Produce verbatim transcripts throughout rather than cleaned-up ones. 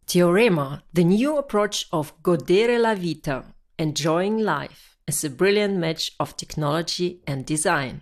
Teorema, the new approach of Godere la Vita, enjoying life, is a brilliant match of technology and design.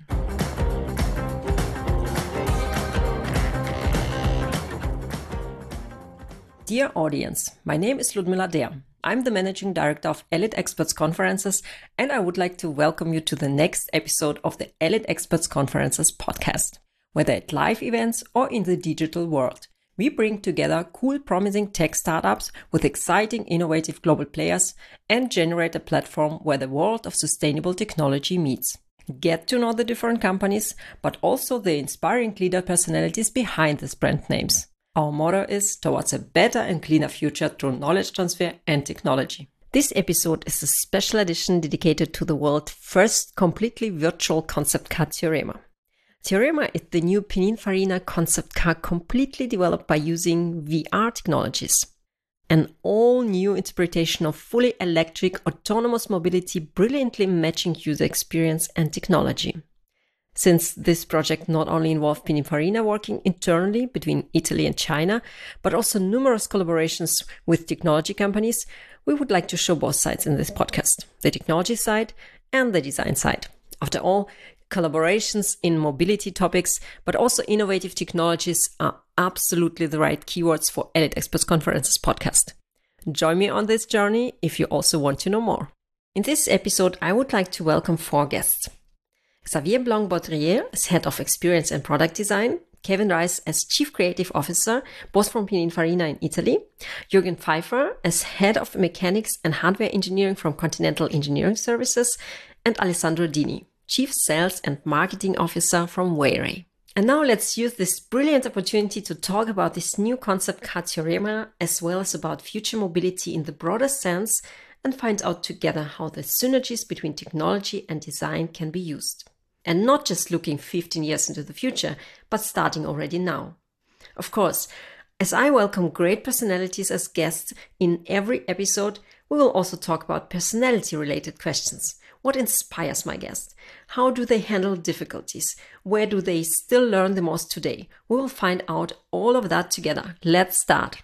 Dear audience, my name is Ludmila Der. I'm the Managing Director of Elite Experts Conferences, and I would like to welcome you to the next episode of the Elite Experts Conferences podcast. Whether at live events or in the digital world, we bring together cool, promising tech startups with exciting, innovative global players and generate a platform where the world of sustainable technology meets. Get to know the different companies, but also the inspiring leader personalities behind these brand names. Our motto is towards a better and cleaner future through knowledge transfer and technology. This episode is a special edition dedicated to the world's first completely virtual concept car Teorema. Teorema is the new Pininfarina concept car completely developed by using V R technologies. An all-new interpretation of fully electric autonomous mobility brilliantly matching user experience and technology. Since this project not only involved Pininfarina working internally between Italy and China, but also numerous collaborations with technology companies, we would like to show both sides in this podcast, the technology side and the design side. After all, collaborations in mobility topics, but also innovative technologies are absolutely the right keywords for Elite Experts Conferences podcast. Join me on this journey if you also want to know more. In this episode, I would like to welcome four guests. Xavier Blanc-Baudrier as Head of Experience and Product Design, Kevin Rice as Chief Creative Officer, both from Pininfarina in Italy, Jürgen Pfeiffer as Head of Mechanics and Hardware Engineering from Continental Engineering Services, and Alessandro Dini, Chief Sales and Marketing Officer from Wayray. And now let's use this brilliant opportunity to talk about this new concept car Teorema, as well as about future mobility in the broader sense, and find out together how the synergies between technology and design can be used. And not just looking fifteen years into the future, but starting already now. Of course, as I welcome great personalities as guests in every episode, we will also talk about personality-related questions. What inspires my guests? How do they handle difficulties? Where do they still learn the most today? We will find out all of that together. Let's start.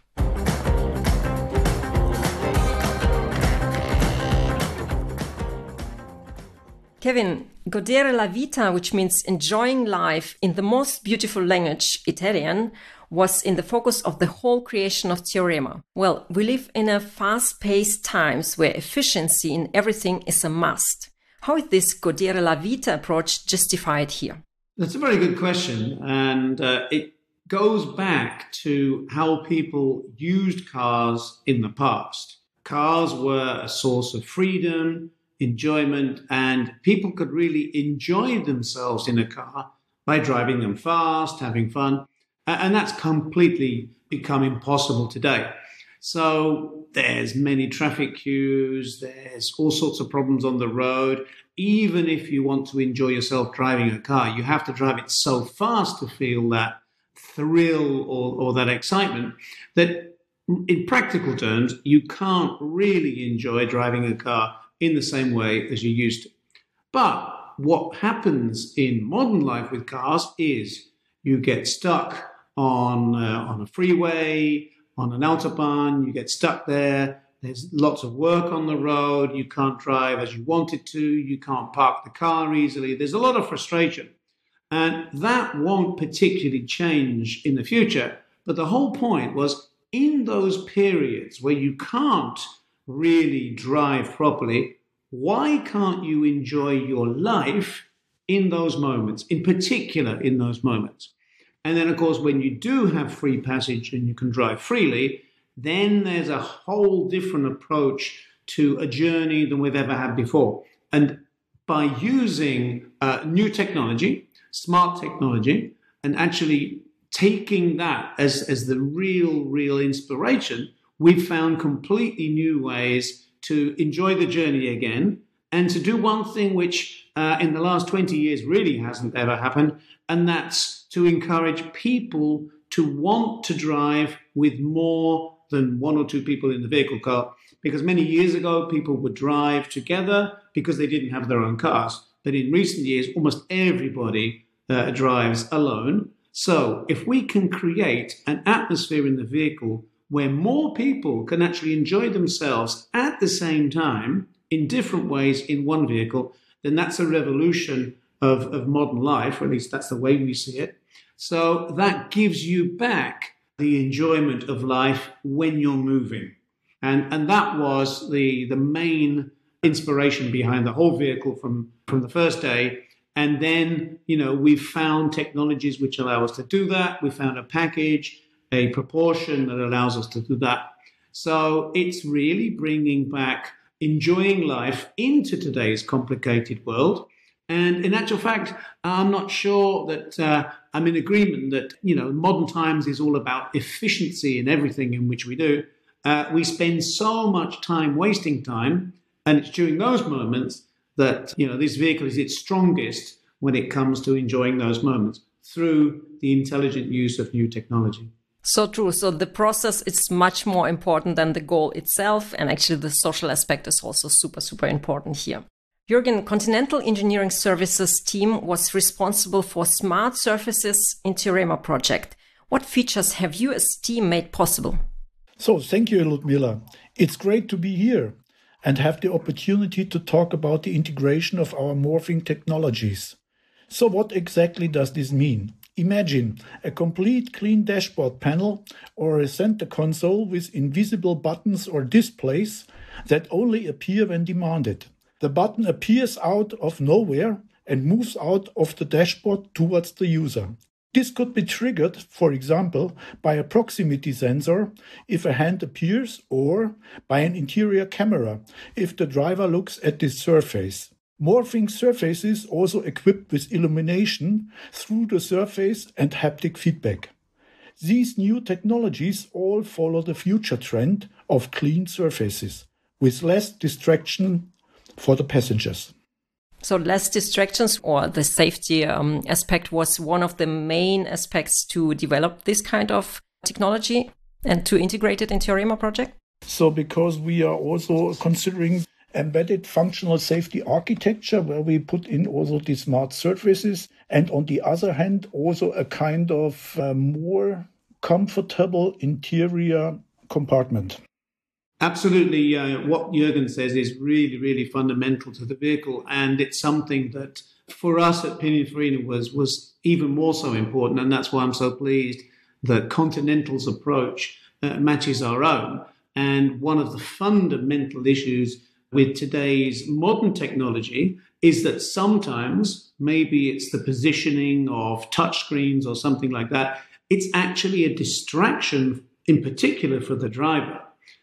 Kevin, godere la vita, which means enjoying life in the most beautiful language, Italian, was in the focus of the whole creation of Teorema. Well, we live in a fast-paced times where efficiency in everything is a must. How is this godere la vita approach justified here? That's a very good question. And uh, it goes back to how people used cars in the past. Cars were a source of freedom, enjoyment, and people could really enjoy themselves in a car by driving them fast, having fun. And that's completely become impossible today. So there's many traffic queues, there's all sorts of problems on the road. Even if you want to enjoy yourself driving a car, you have to drive it so fast to feel that thrill or, or that excitement that in practical terms, you can't really enjoy driving a car in the same way as you used to. But what happens in modern life with cars is you get stuck on, uh, on a freeway, on an autobahn, you get stuck there. There's lots of work on the road. You can't drive as you wanted to. You can't park the car easily. There's a lot of frustration. And that won't particularly change in the future. But the whole point was in those periods where you can't really drive properly, why can't you enjoy your life in those moments, in particular in those moments? And then, of course, when you do have free passage and you can drive freely, then there's a whole different approach to a journey than we've ever had before. And by using uh, new technology, smart technology, and actually taking that as, as the real, real inspiration, we've found completely new ways to enjoy the journey again and to do one thing which uh, in the last twenty years really hasn't ever happened, and that's to encourage people to want to drive with more than one or two people in the vehicle car. Because many years ago, people would drive together because they didn't have their own cars. But in recent years, almost everybody uh, drives alone. So if we can create an atmosphere in the vehicle where more people can actually enjoy themselves at the same time in different ways in one vehicle, then that's a revolution of, of modern life, or at least that's the way we see it. So that gives you back the enjoyment of life when you're moving. And, and that was the, the main inspiration behind the whole vehicle from, from the first day. And then, you know, we've found technologies which allow us to do that. We found a package, a proportion that allows us to do that. So it's really bringing back enjoying life into today's complicated world. And in actual fact, I'm not sure that uh, I'm in agreement that, you know, modern times is all about efficiency in everything in which we do. Uh, we spend so much time wasting time, and it's during those moments that, you know, this vehicle is its strongest when it comes to enjoying those moments through the intelligent use of new technology. So true. So the process is much more important than the goal itself. And actually the social aspect is also super, super important here. Jürgen, Continental Engineering Services team was responsible for Smart Surfaces in Teorema project. What features have you as team made possible? So thank you, Ludmila. It's great to be here and have the opportunity to talk about the integration of our morphing technologies. So what exactly does this mean? Imagine a complete clean dashboard panel or a center console with invisible buttons or displays that only appear when demanded. The button appears out of nowhere and moves out of the dashboard towards the user. This could be triggered, for example, by a proximity sensor if a hand appears, or by an interior camera if the driver looks at this surface. Morphing surfaces also equipped with illumination through the surface and haptic feedback. These new technologies all follow the future trend of clean surfaces, with less distraction for the passengers. So less distractions, or the safety um, aspect, was one of the main aspects to develop this kind of technology and to integrate it in Teorema project? So because we are also considering embedded functional safety architecture, where we put in also the smart surfaces, and on the other hand, also a kind of uh, more comfortable interior compartment. Absolutely. Uh, what Jürgen says is really, really fundamental to the vehicle. And it's something that for us at Pininfarina was, was even more so important. And that's why I'm so pleased that Continental's approach uh, matches our own. And one of the fundamental issues with today's modern technology is that sometimes, maybe it's the positioning of touchscreens or something like that, it's actually a distraction in particular for the driver.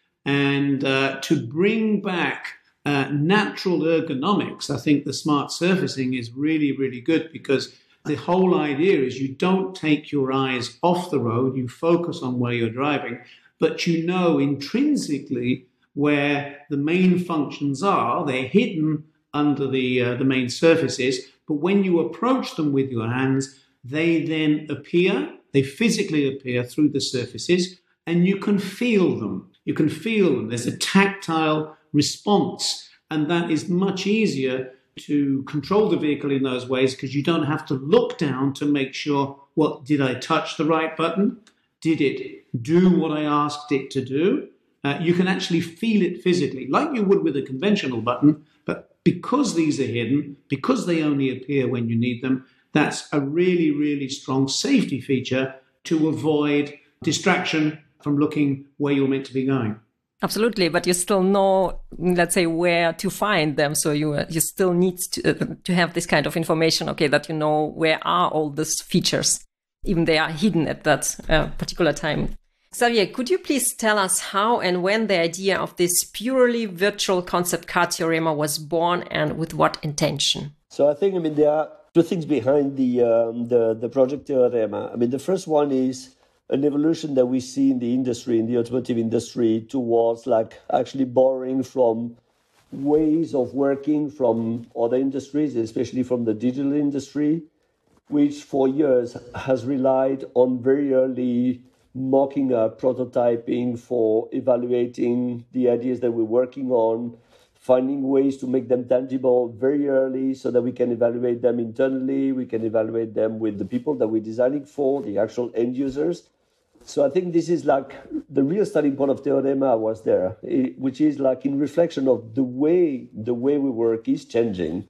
And uh, to bring back uh, natural ergonomics, I think the smart surfacing is really, really good, because the whole idea is you don't take your eyes off the road, you focus on where you're driving, but you know intrinsically where the main functions are. They're hidden under the uh, the main surfaces, but when you approach them with your hands, they then appear, they physically appear through the surfaces, and you can feel them. You can feel them. There's a tactile response, and that is much easier to control the vehicle in those ways, because you don't have to look down to make sure, well, did I touch the right button? Did it do what I asked it to do? Uh, you can actually feel it physically, like you would with a conventional button, but because these are hidden, because they only appear when you need them, that's a really, really strong safety feature to avoid distraction from looking where you're meant to be going. Absolutely, but you still know, let's say, where to find them. So you uh, you still need to uh, to have this kind of information, okay, that you know where are all these features, even they are hidden at that uh, particular time. Xavier, could you please tell us how and when the idea of this purely virtual concept car Teorema was born, and with what intention? So I think, I mean, there are two things behind the um, the, the project Teorema. I mean, the first one is an evolution that we see in the industry, in the automotive industry, towards like actually borrowing from ways of working from other industries, especially from the digital industry, which for years has relied on very early mocking up, prototyping for evaluating the ideas that we're working on, finding ways to make them tangible very early so that we can evaluate them internally, we can evaluate them with the people that we're designing for, the actual end users. So I think this is like the real starting point of Theorema was there, which is like in reflection of the way the way we work is changing.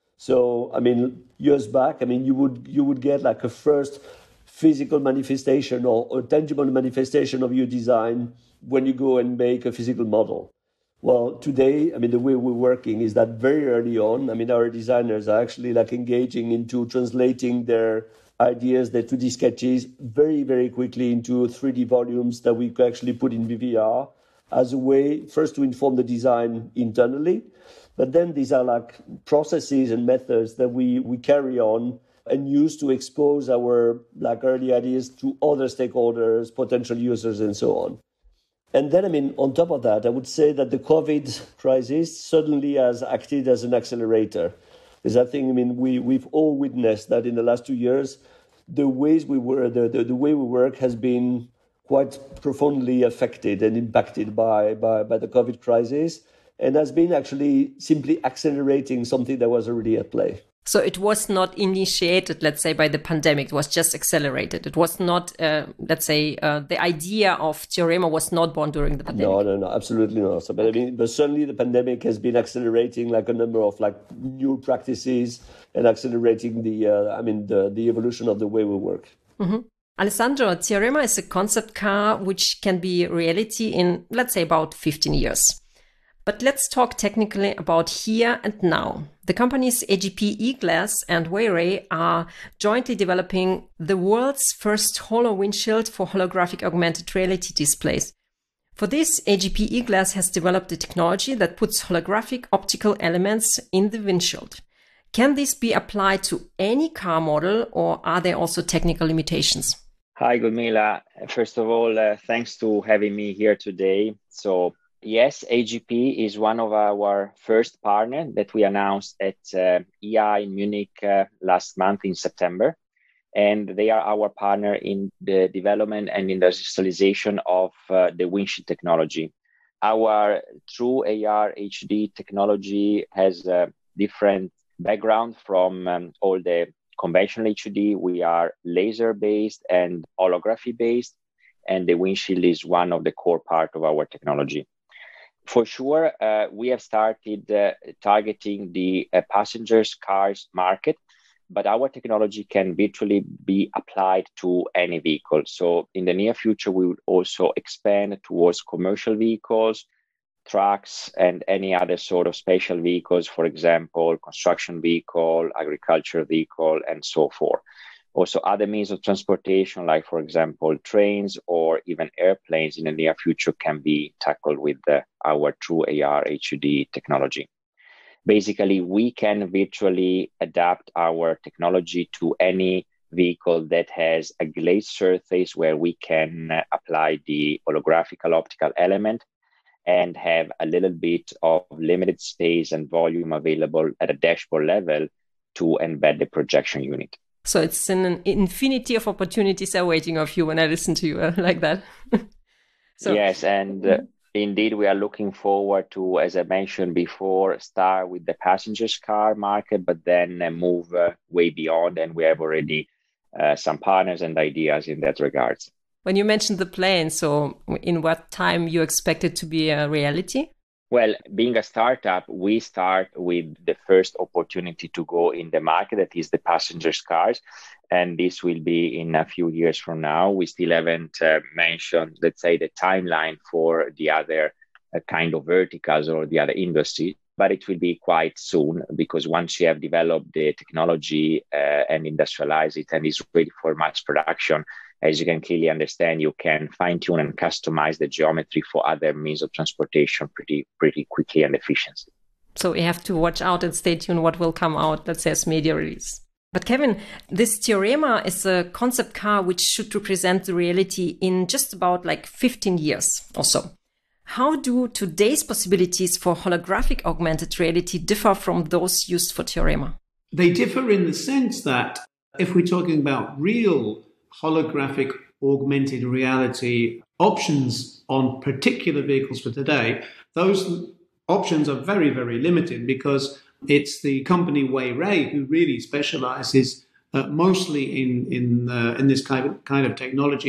So I mean, years back, I mean, you would you would get like a first physical manifestation or a tangible manifestation of your design when you go and make a physical model. Well, today, I mean, the way we're working is that very early on, I mean, our designers are actually like engaging into translating their ideas, their two D sketches very, very quickly into three D volumes that we could actually put in V V R as a way first to inform the design internally. But then these are like processes and methods that we, we carry on and use to expose our like early ideas to other stakeholders, potential users, and so on. And then, I mean, on top of that, I would say that the COVID crisis certainly has acted as an accelerator. Because I think, I mean, we, we've all witnessed that in the last two years, the ways we were, the, the, the way we work has been quite profoundly affected and impacted by, by, by the COVID crisis, and has been actually simply accelerating something that was already at play. So it was not initiated, let's say, by the pandemic. It was just accelerated. It was not, uh, let's say, uh, the idea of Theorema was not born during the pandemic. No, no, no, absolutely not. So, but I mean, but certainly the pandemic has been accelerating like a number of like new practices and accelerating the, uh, I mean, the, the evolution of the way we work. Mm-hmm. Alessandro, Theorema is a concept car which can be reality in, let's say, about fifteen years. But let's talk technically about here and now. The companies A G P eGlass and Weiray are jointly developing the world's first holo windshield for holographic augmented reality displays. For this, A G P eGlass has developed a technology that puts holographic optical elements in the windshield. Can this be applied to any car model, or are there also technical limitations? Hi, Ludmila. First of all, uh, thanks to having me here today. So, yes, A G P is one of our first partners that we announced at uh, E I in Munich uh, last month in September. And they are our partner in the development and industrialization of uh, the windshield technology. Our true A R H D technology has a different background from um, all the conventional H D. We are laser-based and holography-based, and the windshield is one of the core part of our technology. For sure, uh, we have started uh, targeting the uh, passengers cars market, but our technology can virtually be applied to any vehicle. So in the near future, we will also expand towards commercial vehicles, trucks, and any other sort of special vehicles, for example, construction vehicle, agriculture vehicle, and so forth. Also, other means of transportation, like, for example, trains or even airplanes in the near future can be tackled with the, our true A R H D technology. Basically, we can virtually adapt our technology to any vehicle that has a glazed surface where we can apply the holographical optical element and have a little bit of limited space and volume available at a dashboard level to embed the projection unit. So it's an infinity of opportunities awaiting of you when I listen to you uh, like that. So, yes, and uh, indeed we are looking forward to, as I mentioned before, start with the passengers car market, but then uh, move uh, way beyond, and we have already uh, some partners and ideas in that regards. When you mentioned the plane, so in what time you expect it to be a reality? Well, being a startup, we start with the first opportunity to go in the market, that is the passengers cars. And this will be in a few years from now. We still haven't uh, mentioned, let's say, the timeline for the other uh, kind of verticals or the other industry, but it will be quite soon, because once you have developed the technology uh, and industrialize it and is ready for mass production, as you can clearly understand, you can fine-tune and customize the geometry for other means of transportation pretty pretty quickly and efficiently. So we have to watch out and stay tuned what will come out, let's say, as media release. But Kevin, this Theorema is a concept car which should represent the reality in just about like fifteen years or so. How do today's possibilities for holographic augmented reality differ from those used for Theorema? They differ in the sense that if we're talking about real holographic augmented reality options on particular vehicles for today, those options are very, very limited, because it's the company Weiray who really specializes uh, mostly in in uh, in this kind of kind of technology,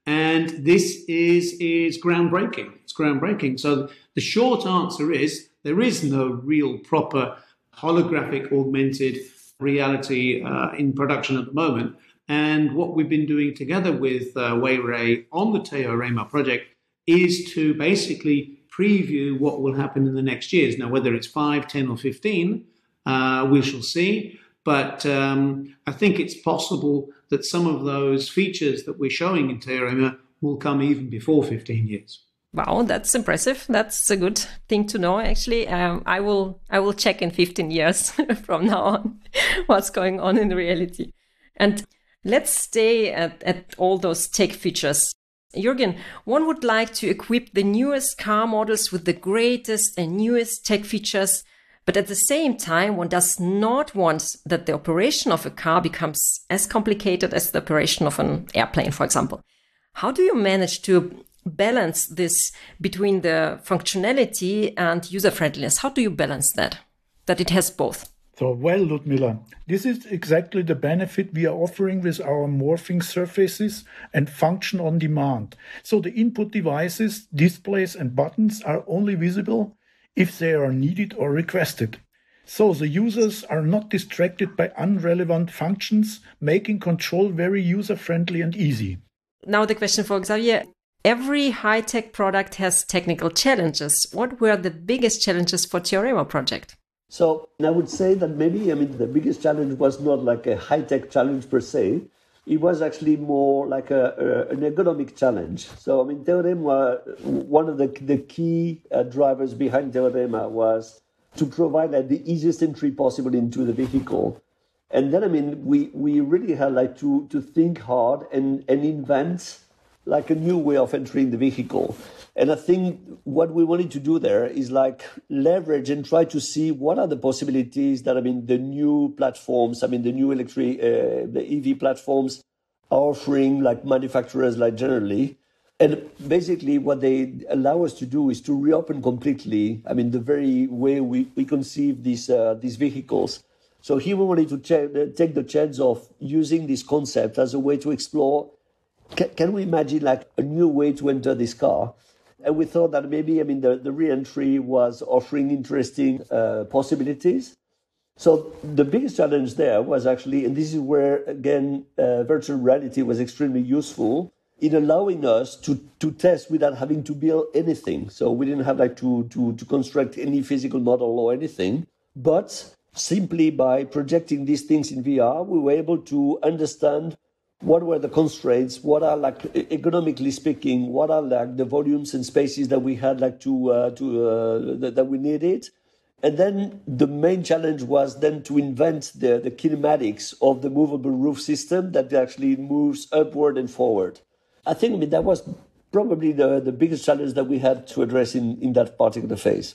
And this is, is groundbreaking. It's groundbreaking. So the short answer is there is no real proper holographic augmented reality uh, in production at the moment. And what we've been doing together with uh, Weiray on the Theorema project is to basically preview what will happen in the next years. Now, whether it's five, ten, or fifteen, uh, we shall see. But um, I think it's possible that some of those features that we're showing in Theorema will come even before fifteen years. Wow, that's impressive. That's a good thing to know, actually. Um, I will I will check in fifteen years from now on what's going on in reality. And let's stay at, at all those tech features. Jürgen, one would like to equip the newest car models with the greatest and newest tech features, but at the same time, one does not want that the operation of a car becomes as complicated as the operation of an airplane, for example. How do you manage to balance this between the functionality and user-friendliness? How do you balance that, that it has both? So, well, Ludmila, this is exactly the benefit we are offering with our morphing surfaces and function on demand. So the input devices, displays and buttons are only visible if they are needed or requested. So the users are not distracted by irrelevant functions, making control very user-friendly and easy. Now the question for Xavier. Every high-tech product has technical challenges. What were the biggest challenges for Theorema project? So I would say that maybe, I mean, the biggest challenge was not like a high-tech challenge per se. It was actually more like a, a, an economic challenge. So, I mean, Theorema, one of the, the key uh, drivers behind Theorema was to provide like, the easiest entry possible into the vehicle. And then, I mean, we, we really had like to, to think hard and, and invent like a new way of entering the vehicle. And I think what we wanted to do there is like leverage and try to see what are the possibilities that, I mean, the new platforms, I mean, the new electric, uh, the E V platforms are offering like manufacturers like generally. And basically what they allow us to do is to reopen completely, I mean, the very way we, we conceive these, uh, these vehicles. So here we wanted to ch- take the chance of using this concept as a way to explore, can, can we imagine like a new way to enter this car? And we thought that maybe, I mean, the, the re-entry was offering interesting uh, possibilities. So the biggest challenge there was actually, and this is where, again, uh, virtual reality was extremely useful in allowing us to, to test without having to build anything. So we didn't have like to, to, to construct any physical model or anything, but simply by projecting these things in V R, we were able to understand what were the constraints, what are like economically speaking, what are like the volumes and spaces that we had like to, uh, to uh, that, that we needed. And then the main challenge was then to invent the, the kinematics of the movable roof system that actually moves upward and forward. I think I mean, that was probably the, the biggest challenge that we had to address in, in that particular phase.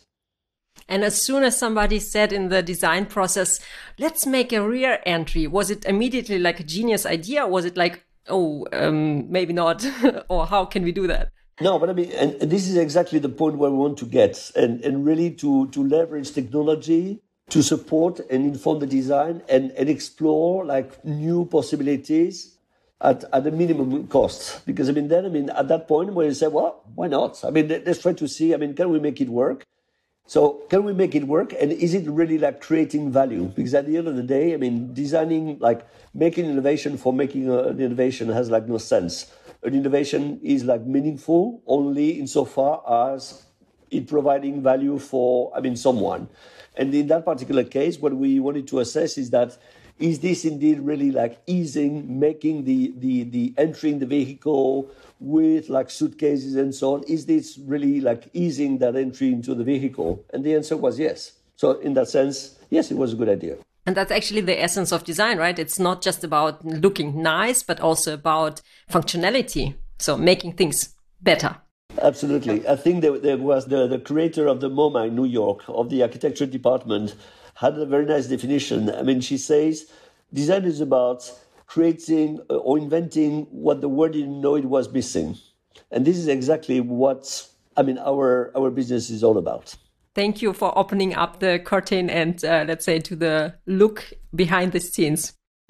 And as soon as somebody said in the design process, let's make a rear entry, was it immediately like a genius idea? Or was it like, oh, um, maybe not? Or how can we do that? No, but I mean, and, and this is exactly the point where we want to get, and, and really to, to leverage technology to support and inform the design and, and explore like new possibilities at, at a minimum cost. Because I mean, then, I mean, at that point where you say, well, why not? I mean, let's try to see, I mean, can we make it work? So can we make it work? And is it really like creating value? Because at the end of the day, I mean, designing, like making innovation for making a, an innovation has like no sense. An innovation is like meaningful only insofar as it providing value for, I mean, someone. And in that particular case, what we wanted to assess is that, is this indeed really like easing, making the, the, the entering the vehicle with like suitcases and so on, is this really like easing that entry into the vehicle? And the answer was yes. So in that sense, yes, it was a good idea. And that's actually the essence of design, right? It's not just about looking nice, but also about functionality. So making things better. Absolutely. I think there, there was the, the creator of the MoMA in New York, of the architecture department, had a very nice definition. I mean, she says, design is about creating or inventing what the world didn't know it was missing. And this is exactly what, I mean, our, our business is all about. Thank you for opening up the curtain and, uh, let's say, to the look behind the scenes.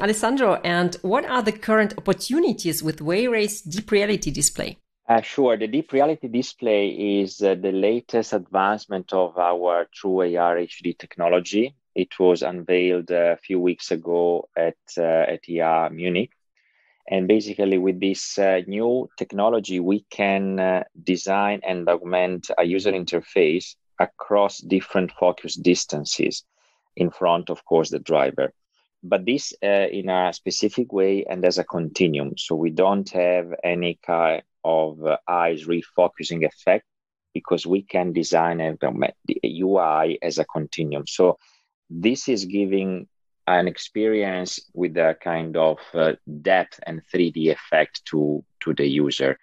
Alessandro, and what are the current opportunities with Wayray's Deep Reality display? Uh, sure. The Deep Reality display is uh, the latest advancement of our True A R H D technology. It was unveiled a few weeks ago at, uh, at I A Munich. And basically, with this uh, new technology, we can uh, design and augment a user interface across different focus distances in front, of course, the driver. But this uh, in a specific way and as a continuum. So we don't have any kind of uh, eyes refocusing effect because we can design and augment the U I as a continuum. So this is giving an experience with a kind of uh, depth and three D effect to, to the user.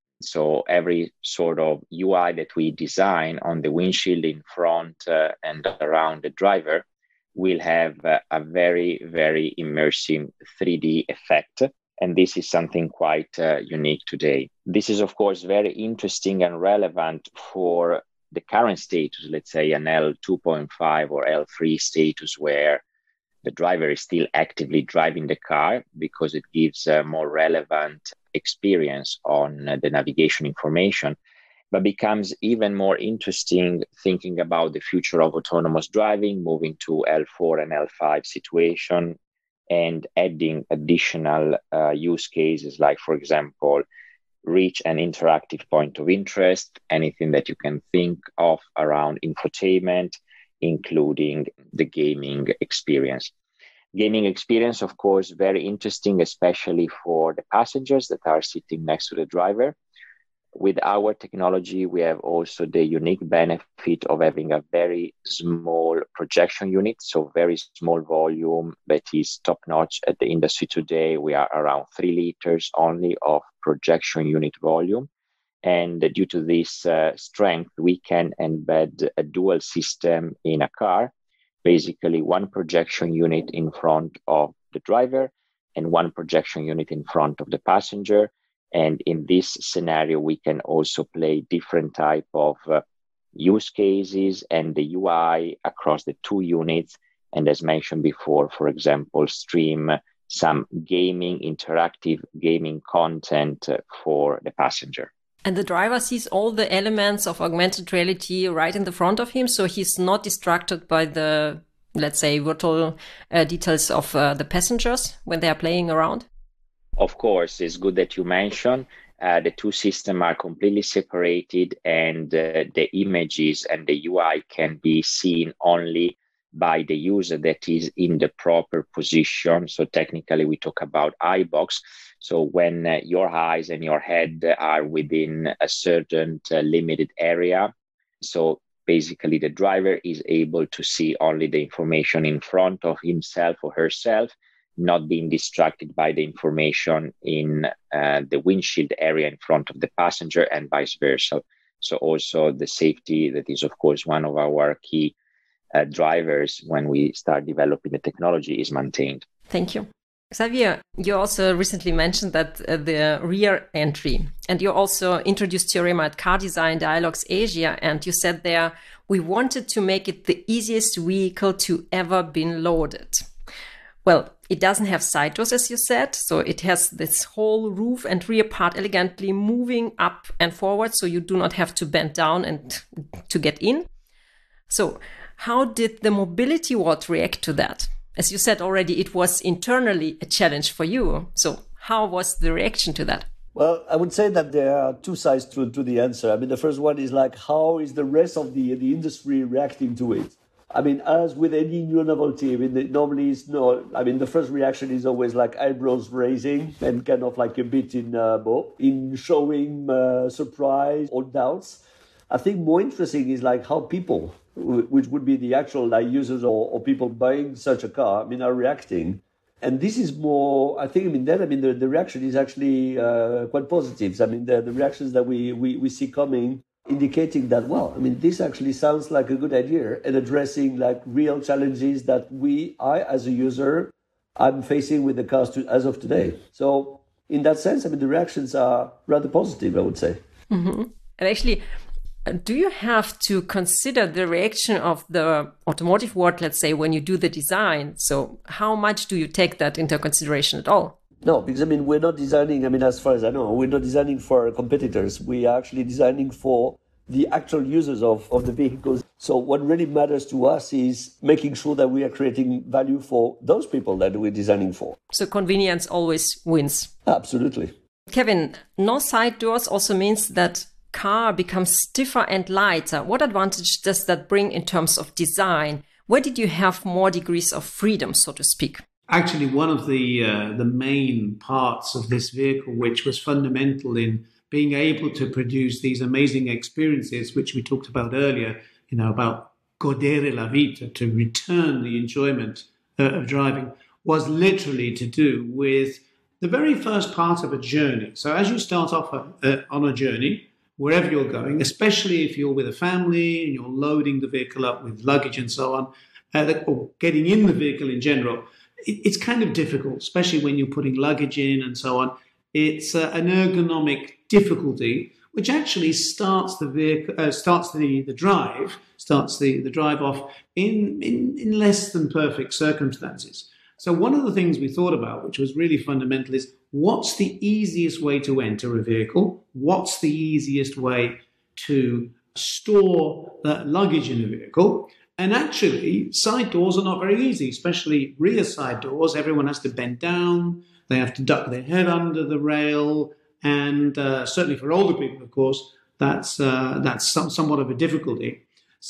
So every sort of U I that we design on the windshield in front uh, and around the driver will have uh, a very, very immersive three D effect. And this is something quite uh, unique today. This is, of course, very interesting and relevant for the current status, let's say an L two point five or L three status where the driver is still actively driving the car because it gives a more relevant experience on uh, the navigation information, but becomes even more interesting thinking about the future of autonomous driving, moving to L four and L five situation and adding additional uh, use cases like, for example, reach an interactive point of interest, anything that you can think of around infotainment, including the gaming experience. Gaming experience, of course, very interesting, especially for the passengers that are sitting next to the driver. With our technology, we have also the unique benefit of having a very small projection unit, so very small volume that is top-notch at the industry today. We are around three liters only of projection unit volume. And due to this uh, strength, we can embed a dual system in a car, basically one projection unit in front of the driver and one projection unit in front of the passenger. And in this scenario, we can also play different type of uh, use cases and the U I across the two units. And as mentioned before, for example, stream some gaming, interactive gaming content uh, for the passenger. And the driver sees all the elements of augmented reality right in the front of him, so he's not distracted by the, let's say, virtual uh, details of uh, the passengers when they are playing around? Of course, it's good that you mentioned uh, the two systems are completely separated and uh, the images and the U I can be seen only by the user that is in the proper position. So technically we talk about eye box. So when uh, your eyes and your head are within a certain uh, limited area, so basically the driver is able to see only the information in front of himself or herself, not being distracted by the information in uh, the windshield area in front of the passenger and vice versa. So also the safety, that is of course one of our key uh, drivers when we start developing the technology, is maintained. Thank you. Xavier, you also recently mentioned that uh, the rear entry, and you also introduced Theorema at Car Design Dialogues Asia, and you said there, we wanted to make it the easiest vehicle to ever been loaded. Well, it doesn't have side doors, as you said, so it has this whole roof and rear part elegantly moving up and forward, so you do not have to bend down and to get in. So how did the mobility world react to that? As you said already, it was internally a challenge for you. So how was the reaction to that? Well, I would say that there are two sides to, to the answer. I mean, the first one is like, how is the rest of the, the industry reacting to it? I mean, as with any new novelty, I mean, it normally is no, I mean, the first reaction is always like eyebrows raising and kind of like a bit in, uh, in showing uh, surprise or doubts. I think more interesting is like how people, which would be the actual like users or, or people buying such a car, I mean, are reacting. And this is more, I think, I mean, then, I mean, the, the reaction is actually uh, quite positive. I mean, the, the reactions that we, we, we see coming, indicating that, well, I mean, this actually sounds like a good idea and addressing like real challenges that we, I as a user, I'm facing with the cars to, as of today. So in that sense, I mean, the reactions are rather positive, I would say. Mm-hmm. And actually, do you have to consider the reaction of the automotive world, let's say, when you do the design? So how much do you take that into consideration at all? No, because I mean, we're not designing, I mean, as far as I know, we're not designing for competitors. We are actually designing for the actual users of, of the vehicles. So what really matters to us is making sure that we are creating value for those people that we're designing for. So convenience always wins. Absolutely. Kevin, no side doors also means that car becomes stiffer and lighter. What advantage does that bring in terms of design? Where did you have more degrees of freedom, so to speak? Actually, one of the uh, the main parts of this vehicle, which was fundamental in being able to produce these amazing experiences, which we talked about earlier, you know, about godere la vita, to return the enjoyment uh, of driving, was literally to do with the very first part of a journey. So as you start off a, uh, on a journey, wherever you're going, especially if you're with a family and you're loading the vehicle up with luggage and so on, uh, or getting in the vehicle in general, it, it's kind of difficult, especially when you're putting luggage in and so on. It's uh, an ergonomic difficulty, which actually starts the vehicle, uh, starts the, the drive, starts the, the drive off in, in, in less than perfect circumstances. So one of the things we thought about, which was really fundamental, is what's the easiest way to enter a vehicle? What's the easiest way to store uh, luggage in a vehicle? And actually, side doors are not very easy, especially rear side doors. Everyone has to bend down. They have to duck their head under the rail. And uh, certainly for older people, of course, that's, uh, that's some, somewhat of a difficulty.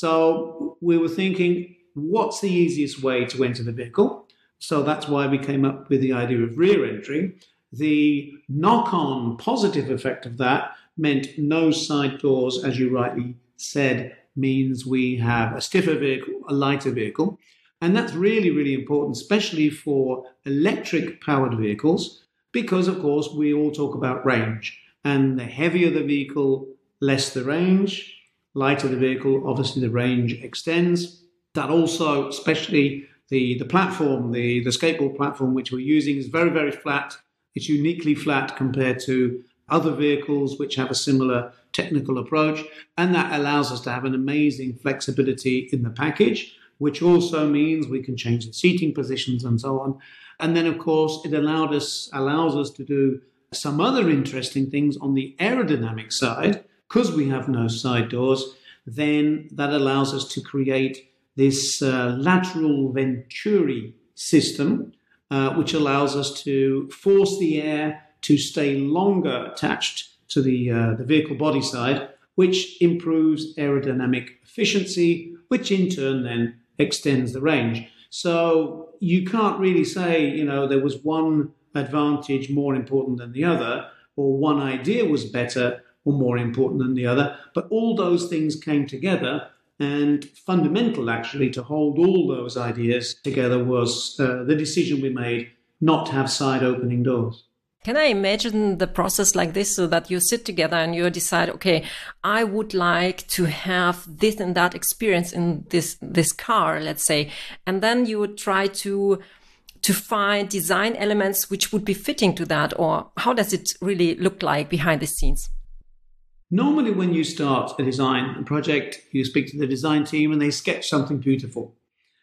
So we were thinking, what's the easiest way to enter the vehicle? So that's why we came up with the idea of rear entry. The knock-on positive effect of that meant no side doors, as you rightly said, means we have a stiffer vehicle, a lighter vehicle. And that's really, really important, especially for electric-powered vehicles, because, of course, we all talk about range. And the heavier the vehicle, less the range. Lighter the vehicle, obviously the range extends. That also, especially the, the platform, the, the skateboard platform which we're using is very, very flat. It's uniquely flat compared to other vehicles which have a similar technical approach. And that allows us to have an amazing flexibility in the package, which also means we can change the seating positions and so on. And then, of course, it allowed us allows us to do some other interesting things on the aerodynamic side. Because we have no side doors, then that allows us to create this uh, lateral venturi system, uh, which allows us to force the air to stay longer attached to the, uh, the vehicle body side, which improves aerodynamic efficiency, which in turn then extends the range. So you can't really say, you know, there was one advantage more important than the other, or one idea was better or more important than the other, but all those things came together. And fundamental, actually, to hold all those ideas together was uh, the decision we made not to have side opening doors. Can I imagine the process like this, so that you sit together and you decide, okay, I would like to have this and that experience in this this car, let's say, and then you would try to to find design elements which would be fitting to that, or how does it really look like behind the scenes? Normally, when you start a design project, you speak to the design team and they sketch something beautiful.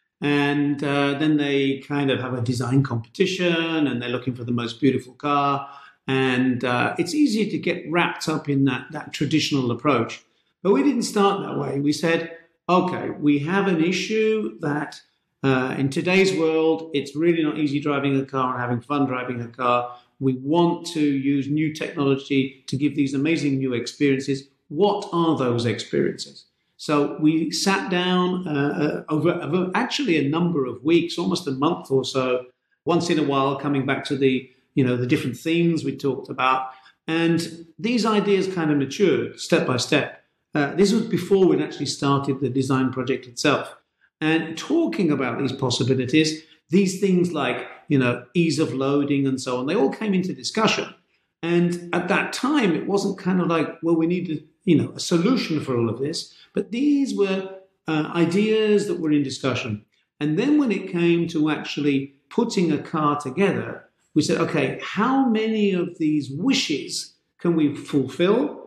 And uh, then they kind of have a design competition and they're looking for the most beautiful car. And uh, it's easy to get wrapped up in that, that traditional approach. But we didn't start that way. We said, okay, we have an issue that uh, in today's world, it's really not easy driving a car and having fun driving a car. We want to use new technology to give these amazing new experiences. What are those experiences? So we sat down uh, over, over actually a number of weeks, almost a month or so, once in a while, coming back to the, you know, the different themes we talked about. And these ideas kind of matured step by step. Uh, this was before we'd actually started the design project itself. And talking about these possibilities, these things like, you know, ease of loading and so on, they all came into discussion. And at that time, it wasn't kind of like, well, we needed, you know, a solution for all of this. But these were uh, ideas that were in discussion. And then when it came to actually putting a car together, we said, okay, how many of these wishes can we fulfill?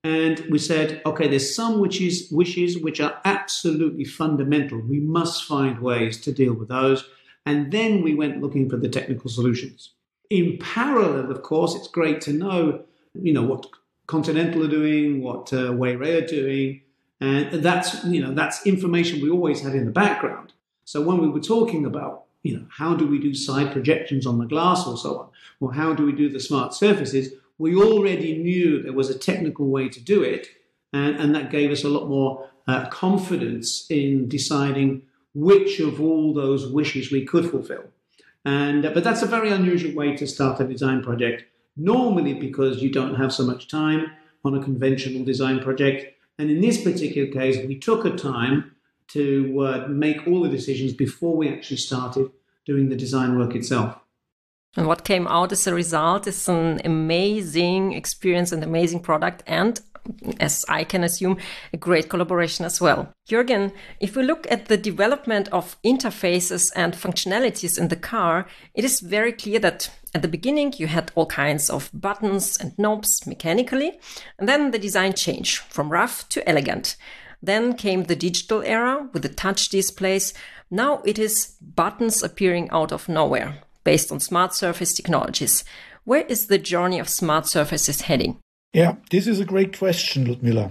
And we said, okay, there's some wishes, wishes which are absolutely fundamental. We must find ways to deal with those. And then we went looking for the technical solutions. In parallel, of course, it's great to know, you know, what Continental are doing, what uh, Weiray are doing. And that's, you know, that's information we always had in the background. So when we were talking about, you know, how do we do side projections on the glass or so on, or how do we do the smart surfaces, we already knew there was a technical way to do it, and, and that gave us a lot more uh, confidence in deciding which of all those wishes we could fulfill. And uh, but that's a very unusual way to start a design project, normally because you don't have so much time on a conventional design project. And in this particular case, we took a time to uh, make all the decisions before we actually started doing the design work itself. And what came out as a result is an amazing experience, an amazing product, and, as I can assume, a great collaboration as well. Jürgen, if we look at the development of interfaces and functionalities in the car, it is very clear that at the beginning you had all kinds of buttons and knobs mechanically, and then the design changed from rough to elegant. Then came the digital era with the touch displays. Now it is buttons appearing out of nowhere, based on smart surface technologies. Where is the journey of smart surfaces heading? Yeah, this is a great question, Ludmila.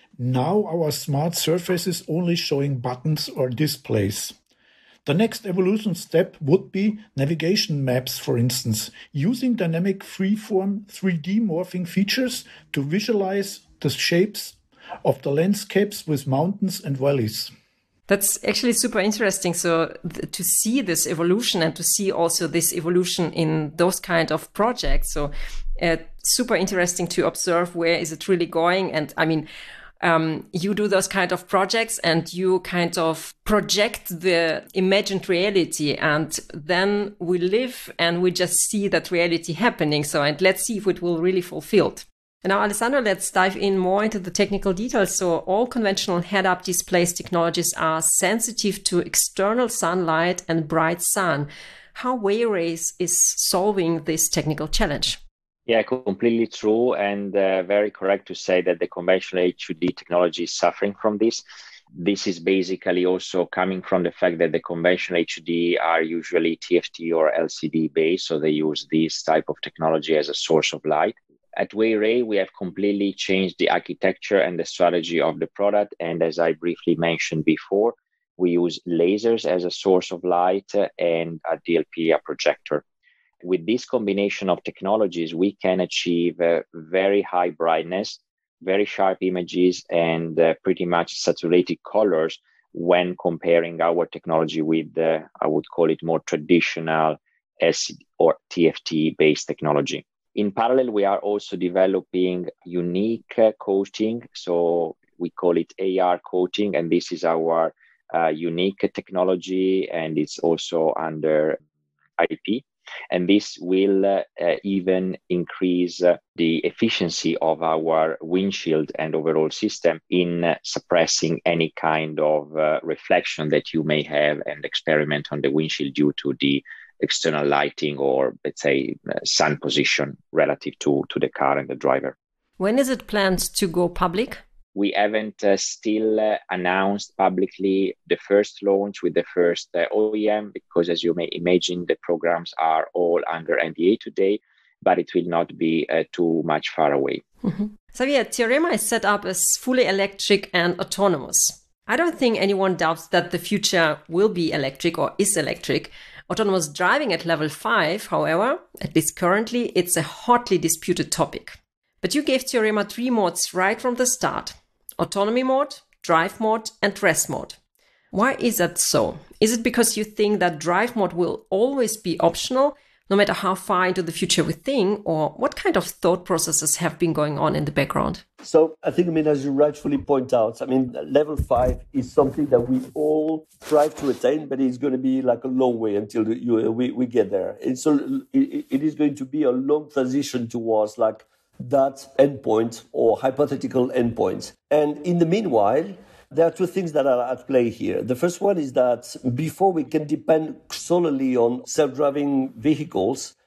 Now our smart surface is only showing buttons or displays. The next evolution step would be navigation maps, for instance, using dynamic freeform three D morphing features to visualize the shapes of the landscapes with mountains and valleys. That's actually super interesting. So th- to see this evolution and to see also this evolution in those kind of projects. So uh, super interesting to observe where is it really going. And I mean, um, you do those kind of projects and you kind of project the imagined reality, and then we live and we just see that reality happening. So, and let's see if it will really fulfilled. And now, Alessandro, let's dive in more into the technical details. So all conventional head-up displays technologies are sensitive to external sunlight and bright sun. How Weiray is solving this technical challenge? Yeah, completely true, and uh, very correct to say that the conventional H U D technology is suffering from this. This is basically also coming from the fact that the conventional H U D are usually T F T or L C D based, so they use this type of technology as a source of light. At Weiray, we have completely changed the architecture and the strategy of the product. And as I briefly mentioned before, we use lasers as a source of light and a D L P, a projector. With this combination of technologies, we can achieve uh, very high brightness, very sharp images, and uh, pretty much saturated colors when comparing our technology with, uh, I would call it more traditional S or T F T-based technology. In parallel, we are also developing unique uh, coating. So we call it A R coating, and this is our uh, unique technology, and it's also under I P. And this will uh, uh, even increase uh, the efficiency of our windshield and overall system in uh, suppressing any kind of uh, reflection that you may have and experiment on the windshield due to the external lighting or, let's say, uh, sun position relative to, to the car and the driver. When is it planned to go public? We haven't uh, still uh, announced publicly the first launch with the first uh, O E M, because as you may imagine, the programs are all under N D A today, but it will not be uh, too much far away. Mm-hmm. Xavier, Teorema is set up as fully electric and autonomous. I don't think anyone doubts that the future will be electric or is electric. Autonomous driving at level five, however, at least currently, it's a hotly disputed topic. But you gave Teorema three modes right from the start: autonomy mode, drive mode, and rest mode. Why is that so? Is it because you think that drive mode will always be optional, no matter how far into the future we think, or what kind of thought processes have been going on in the background? So I think, I mean, as you rightfully point out, I mean, level five is something that we all strive to attain, but it's going to be like a long way until you, we, we get there. And so it, it is going to be a long transition towards like that endpoint or hypothetical endpoint. And in the meanwhile, there are two things that are at play here. The first one is that before we can depend solely on self-driving vehicles,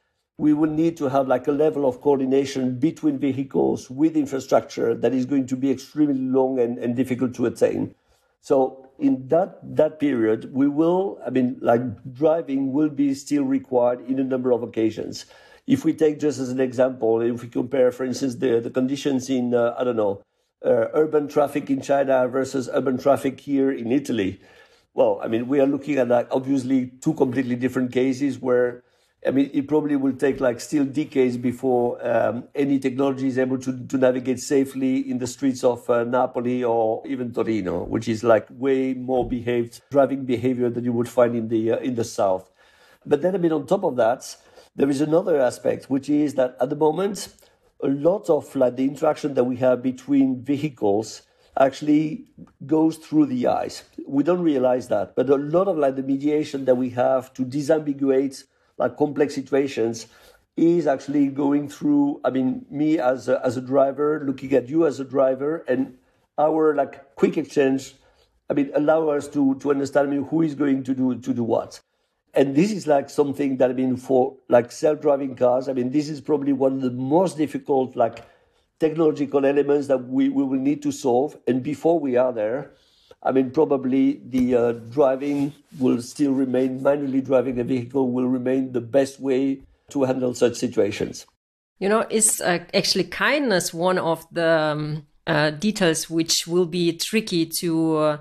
we will need to have like a level of coordination between vehicles with infrastructure that is going to be extremely long and, and difficult to attain. So in that that period, we will, I mean, like driving will be still required in a number of occasions. If we take just as an example, if we compare, for instance, the, the conditions in, uh, I don't know, uh, urban traffic in China versus urban traffic here in Italy, well, I mean, we are looking at like obviously two completely different cases where, I mean, it probably will take like still decades before um, any technology is able to, to navigate safely in the streets of uh, Napoli or even Torino, which is like way more behaved driving behavior than you would find in the uh, in the south. But then, I mean, on top of that, there is another aspect, which is that at the moment, a lot of like the interaction that we have between vehicles actually goes through the eyes. We don't realize that, but a lot of like the mediation that we have to disambiguate like complex situations is actually going through, I mean, me as a, as a driver, looking at you as a driver, and our like quick exchange, I mean, allow us to to understand, I mean, who is going to do to do what. And this is like something that, I mean, for like self-driving cars, I mean, this is probably one of the most difficult like technological elements that we, we will need to solve. And before we are there, I mean, probably the uh, driving will still remain, manually driving a vehicle will remain the best way to handle such situations. You know, is uh, actually kindness one of the um, uh, details which will be tricky to uh,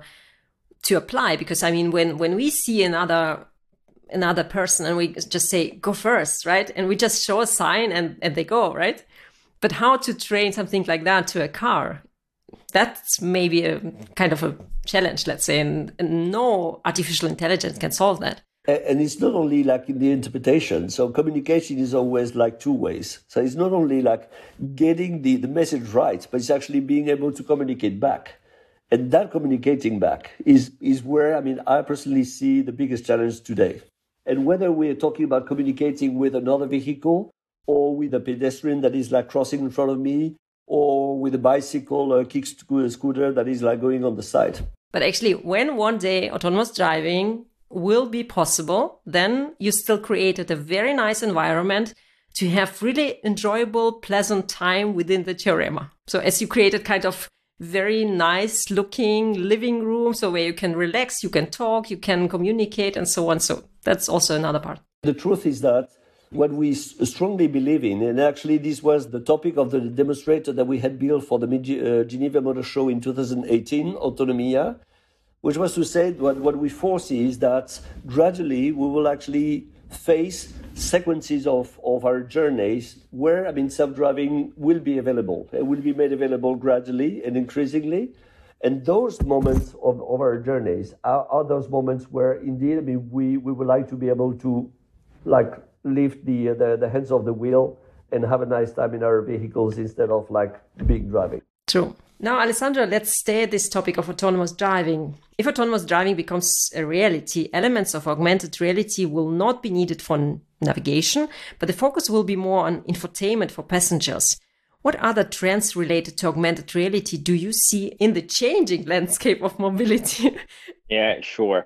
to apply? Because, I mean, when, when we see another another person and we just say, go first, right? And we just show a sign and, and they go, right? But how to train something like that to a car? That's maybe a kind of a challenge, let's say, and, and no artificial intelligence can solve that. And it's not only like in the interpretation. So communication is always like two ways. So it's not only like getting the, the message right, but it's actually being able to communicate back. And that communicating back is, is where, I mean, I personally see the biggest challenge today. And whether we're talking about communicating with another vehicle or with a pedestrian that is like crossing in front of me, or with a bicycle or kick scooter that is like going on the side. But actually, when one day autonomous driving will be possible, then you still created a very nice environment to have really enjoyable, pleasant time within the Teorema. So as you created kind of very nice looking living room, so where you can relax, you can talk, you can communicate and so on. So that's also another part. The truth is that what we strongly believe in, and actually this was the topic of the demonstrator that we had built for the uh, Geneva Motor Show in two thousand eighteen, Autonomia, which was to say what, what we foresee is that gradually we will actually face sequences of, of our journeys where, I mean, self-driving will be available. It will be made available gradually and increasingly. And those moments of, of our journeys are, are those moments where indeed, I mean, we, we would like to be able to like lift the, the the hands off the wheel and have a nice time in our vehicles instead of like big driving. True. Now, Alessandro, let's stay at this topic of autonomous driving. If autonomous driving becomes a reality, elements of augmented reality will not be needed for navigation, but the focus will be more on infotainment for passengers. What other trends related to augmented reality do you see in the changing landscape of mobility? Yeah, sure.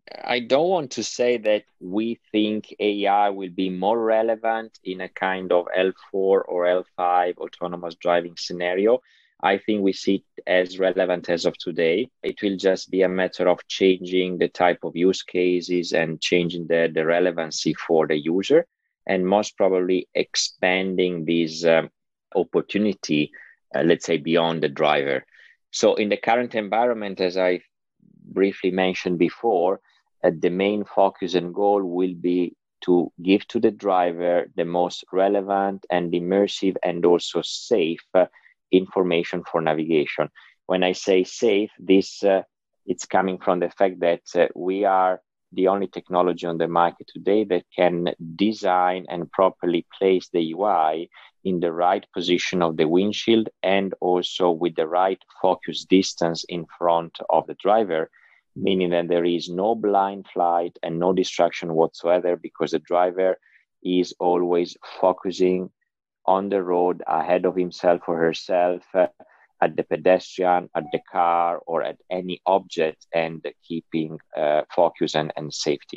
I don't want to say that we think A I will be more relevant in a kind of L four or L five autonomous driving scenario. I think we see it as relevant as of today. It will just be a matter of changing the type of use cases and changing the, the relevancy for the user, and most probably expanding this um, opportunity, uh, let's say, beyond the driver. So in the current environment, as I briefly mentioned before, uh, the main focus and goal will be to give to the driver the most relevant and immersive and also safe uh, information for navigation. When I say safe, this uh, it's coming from the fact that uh, we are the only technology on the market today that can design and properly place the U I in the right position of the windshield and also with the right focus distance in front of the driver, meaning that there is no blind flight and no distraction whatsoever, because the driver is always focusing on the road ahead of himself or herself, uh, at the pedestrian, at the car, or at any object, and keeping uh, focus and, and safety.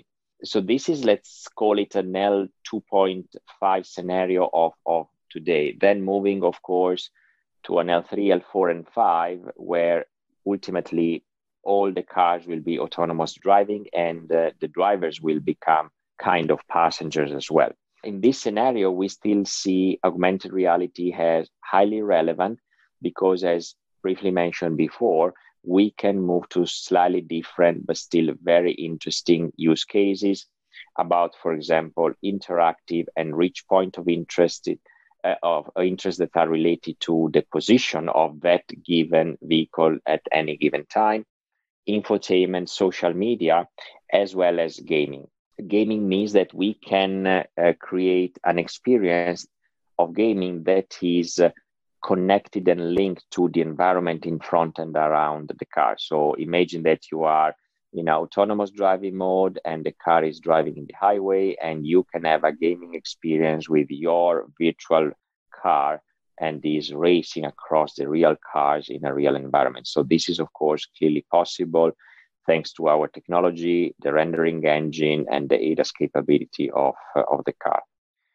So this is, let's call it an L two point five scenario of, of today. Then moving, of course, to an L three, L four, and five, where ultimately all the cars will be autonomous driving and uh, the drivers will become kind of passengers as well. In this scenario, we still see augmented reality as highly relevant because, as briefly mentioned before, we can move to slightly different but still very interesting use cases about, for example, interactive and rich point of interest uh, of interest that are related to the position of that given vehicle at any given time, infotainment, social media, as well as gaming. Gaming means that we can uh, uh, create an experience of gaming that is uh, connected and linked to the environment in front and around the car. So imagine that you are in autonomous driving mode and the car is driving in the highway and you can have a gaming experience with your virtual car and is racing across the real cars in a real environment. So this is, of course, clearly possible thanks to our technology, the rendering engine, and the A D A S capability of, uh, of the car.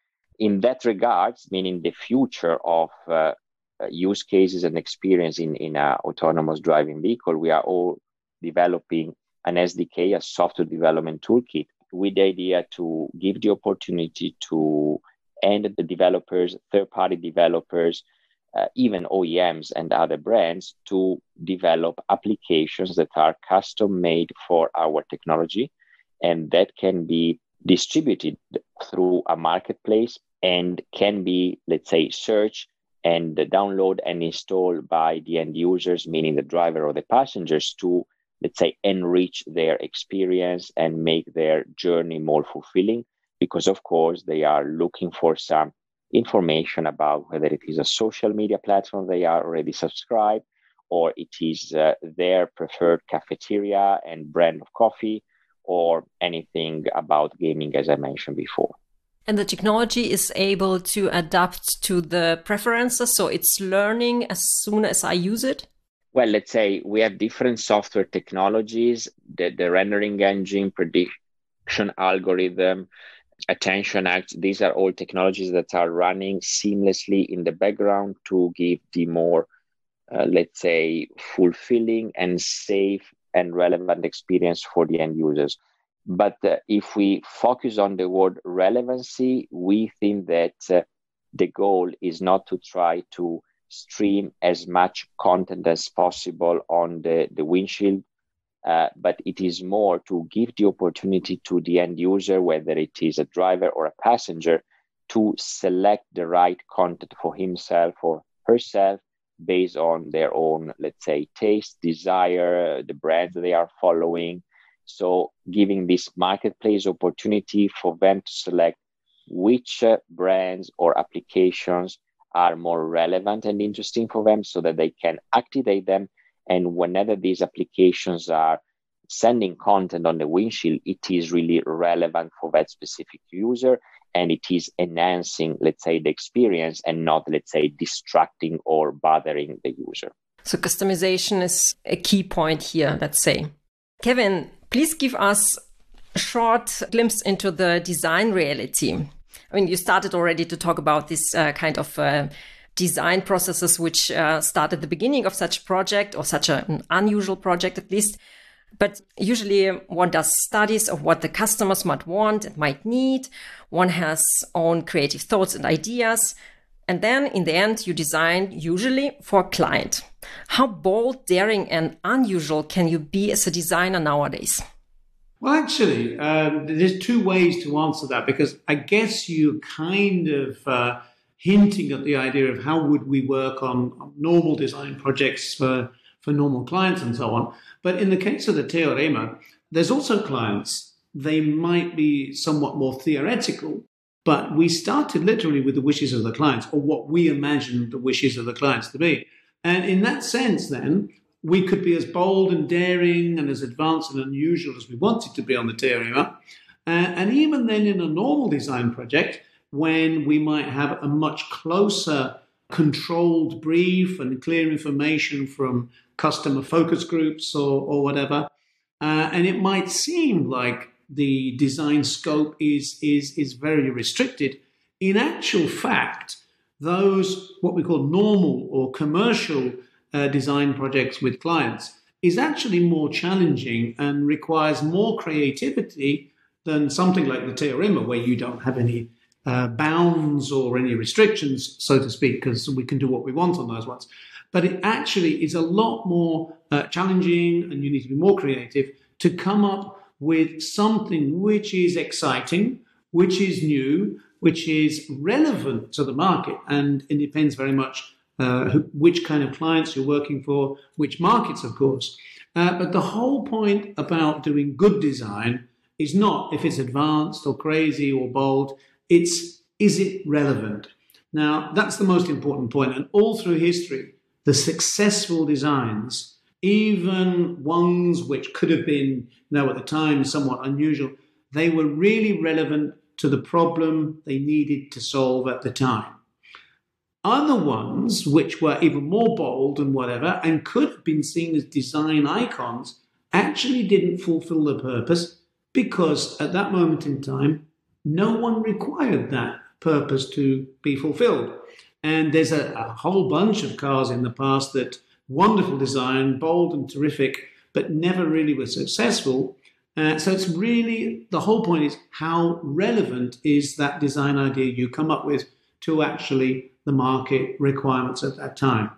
In that regards, meaning the future of uh, use cases and experience in, in an autonomous driving vehicle, we are all developing an S D K, a software development toolkit, with the idea to give the opportunity to end the developers, third-party developers, uh, even O E Ms and other brands to develop applications that are custom-made for our technology and that can be distributed through a marketplace and can be, let's say, searched and download and install by the end users, meaning the driver or the passengers, to, let's say, enrich their experience and make their journey more fulfilling. Because, of course, they are looking for some information about whether it is a social media platform they are already subscribed, or it is uh, their preferred cafeteria and brand of coffee, or anything about gaming, as I mentioned before. And the technology is able to adapt to the preferences, so it's learning as soon as I use it? Well, let's say we have different software technologies, the, the rendering engine, prediction algorithm, attention act. These are all technologies that are running seamlessly in the background to give the more, uh, let's say, fulfilling and safe and relevant experience for the end users. But uh, if we focus on the word relevancy, we think that uh, the goal is not to try to stream as much content as possible on the, the windshield, uh, but it is more to give the opportunity to the end user, whether it is a driver or a passenger, to select the right content for himself or herself based on their own, let's say, taste, desire, the brands they are following. So giving this marketplace opportunity for them to select which uh, brands or applications are more relevant and interesting for them so that they can activate them. And whenever these applications are sending content on the windshield, it is really relevant for that specific user and it is enhancing, let's say, the experience and not, let's say, distracting or bothering the user. So customization is a key point here, let's say. Kevin, please give us a short glimpse into the design reality. I mean, you started already to talk about this uh, kind of uh, design processes which uh, start at the beginning of such a project or such a, an unusual project at least. But usually one does studies of what the customers might want and might need. One has own creative thoughts and ideas. And then in the end, you design usually for a client. How bold, daring, and unusual can you be as a designer nowadays? Well, actually, um, there's two ways to answer that, because I guess you're kind of uh, hinting at the idea of how would we work on, on normal design projects for, for normal clients and so on. But in the case of the Teorema, there's also clients. They might be somewhat more theoretical, but we started literally with the wishes of the clients, or what we imagined the wishes of the clients to be. And in that sense, then, we could be as bold and daring and as advanced and unusual as we wanted to be on the Teorema. Uh, and even then in a normal design project, when we might have a much closer controlled brief and clear information from customer focus groups or, or whatever, uh, and it might seem like the design scope is, is, is very restricted. In actual fact, those what we call normal or commercial uh, design projects with clients is actually more challenging and requires more creativity than something like the Teorema, where you don't have any uh, bounds or any restrictions, so to speak, because we can do what we want on those ones. But it actually is a lot more uh, challenging, and you need to be more creative to come up with something which is exciting, which is new, which is relevant to the market. And it depends very much uh, which kind of clients you're working for, which markets, of course. Uh, but the whole point about doing good design is not if it's advanced or crazy or bold. It's, is it relevant? Now, that's the most important point. And all through history, the successful designs, even ones which could have been, you know, at the time somewhat unusual, they were really relevant to the problem they needed to solve at the time. Other ones, which were even more bold and whatever, and could have been seen as design icons, actually didn't fulfill the purpose because at that moment in time, no one required that purpose to be fulfilled. And there's a, a whole bunch of cars in the past that wonderful design, bold and terrific, but never really were successful. Uh, so it's really, the whole point is how relevant is that design idea you come up with to actually the market requirements at that time.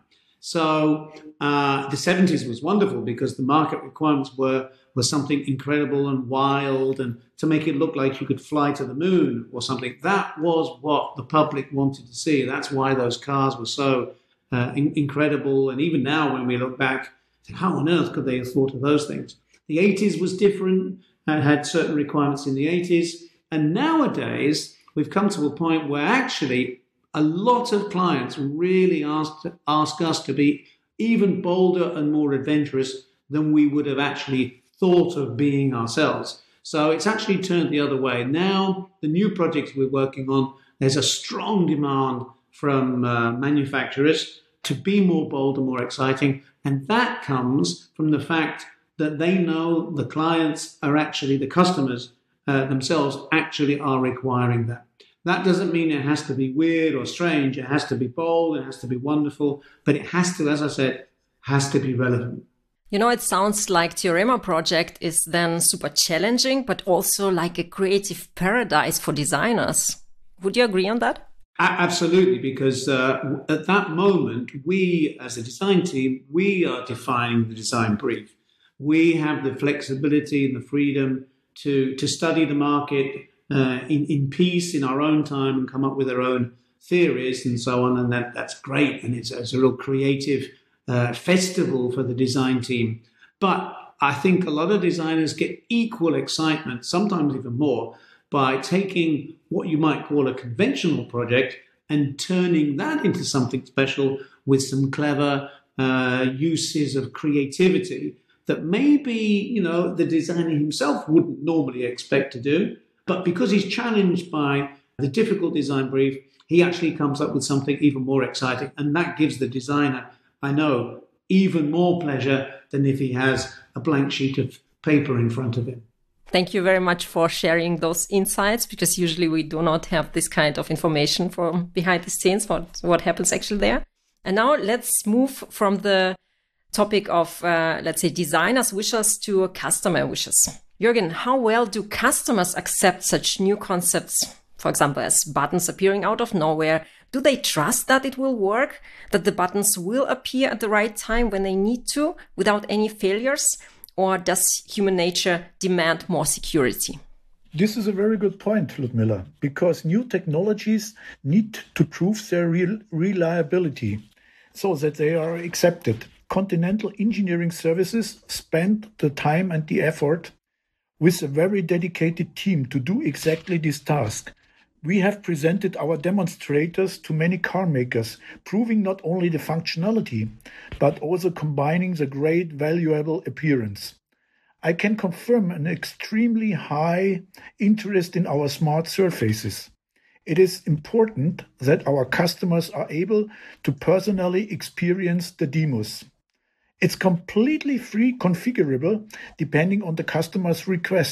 So uh, the seventies was wonderful because the market requirements were, were something incredible and wild, and to make it look like you could fly to the moon or something. That was what the public wanted to see. That's why those cars were so uh, in- incredible. And even now when we look back, how on earth could they have thought of those things? The eighties was different, uh, had certain requirements in the eighties. And nowadays, we've come to a point where actually a lot of clients really ask, ask us to be even bolder and more adventurous than we would have actually thought of being ourselves. So it's actually turned the other way. Now, the new projects we're working on, there's a strong demand from uh, manufacturers to be more bold and more exciting. And that comes from the fact that they know the clients are actually, the customers uh, themselves actually are requiring that. That doesn't mean it has to be weird or strange. It has to be bold, it has to be wonderful, but it has to, as I said, has to be relevant. You know, it sounds like Teorema project is then super challenging, but also like a creative paradise for designers. Would you agree on that? Absolutely, because uh, at that moment, we as a design team, we are defining the design brief. We have the flexibility and the freedom to, to study the market uh, in, in peace, in our own time, and come up with our own theories and so on. And that, that's great. And it's, it's a real creative uh, festival for the design team. But I think a lot of designers get equal excitement, sometimes even more, by taking what you might call a conventional project and turning that into something special with some clever uh, uses of creativity that maybe, you know, the designer himself wouldn't normally expect to do. But because he's challenged by the difficult design brief, he actually comes up with something even more exciting. And that gives the designer, I know, even more pleasure than if he has a blank sheet of paper in front of him. Thank you very much for sharing those insights, because usually we do not have this kind of information from behind the scenes, what, what happens actually there. And now let's move from the topic of, uh, let's say, designers' wishes to customer wishes. Jürgen, how well do customers accept such new concepts, for example, as buttons appearing out of nowhere? Do they trust that it will work, that the buttons will appear at the right time when they need to without any failures? Or does human nature demand more security? This is a very good point, Ludmila, because new technologies need to prove their real reliability so that they are accepted. Continental Engineering Services spent the time and the effort with a very dedicated team to do exactly this task. We have presented our demonstrators to many car makers, proving not only the functionality, but also combining the great valuable appearance. I can confirm an extremely high interest in our smart surfaces. It is important that our customers are able to personally experience the demos. It's completely free configurable depending on the customer's request,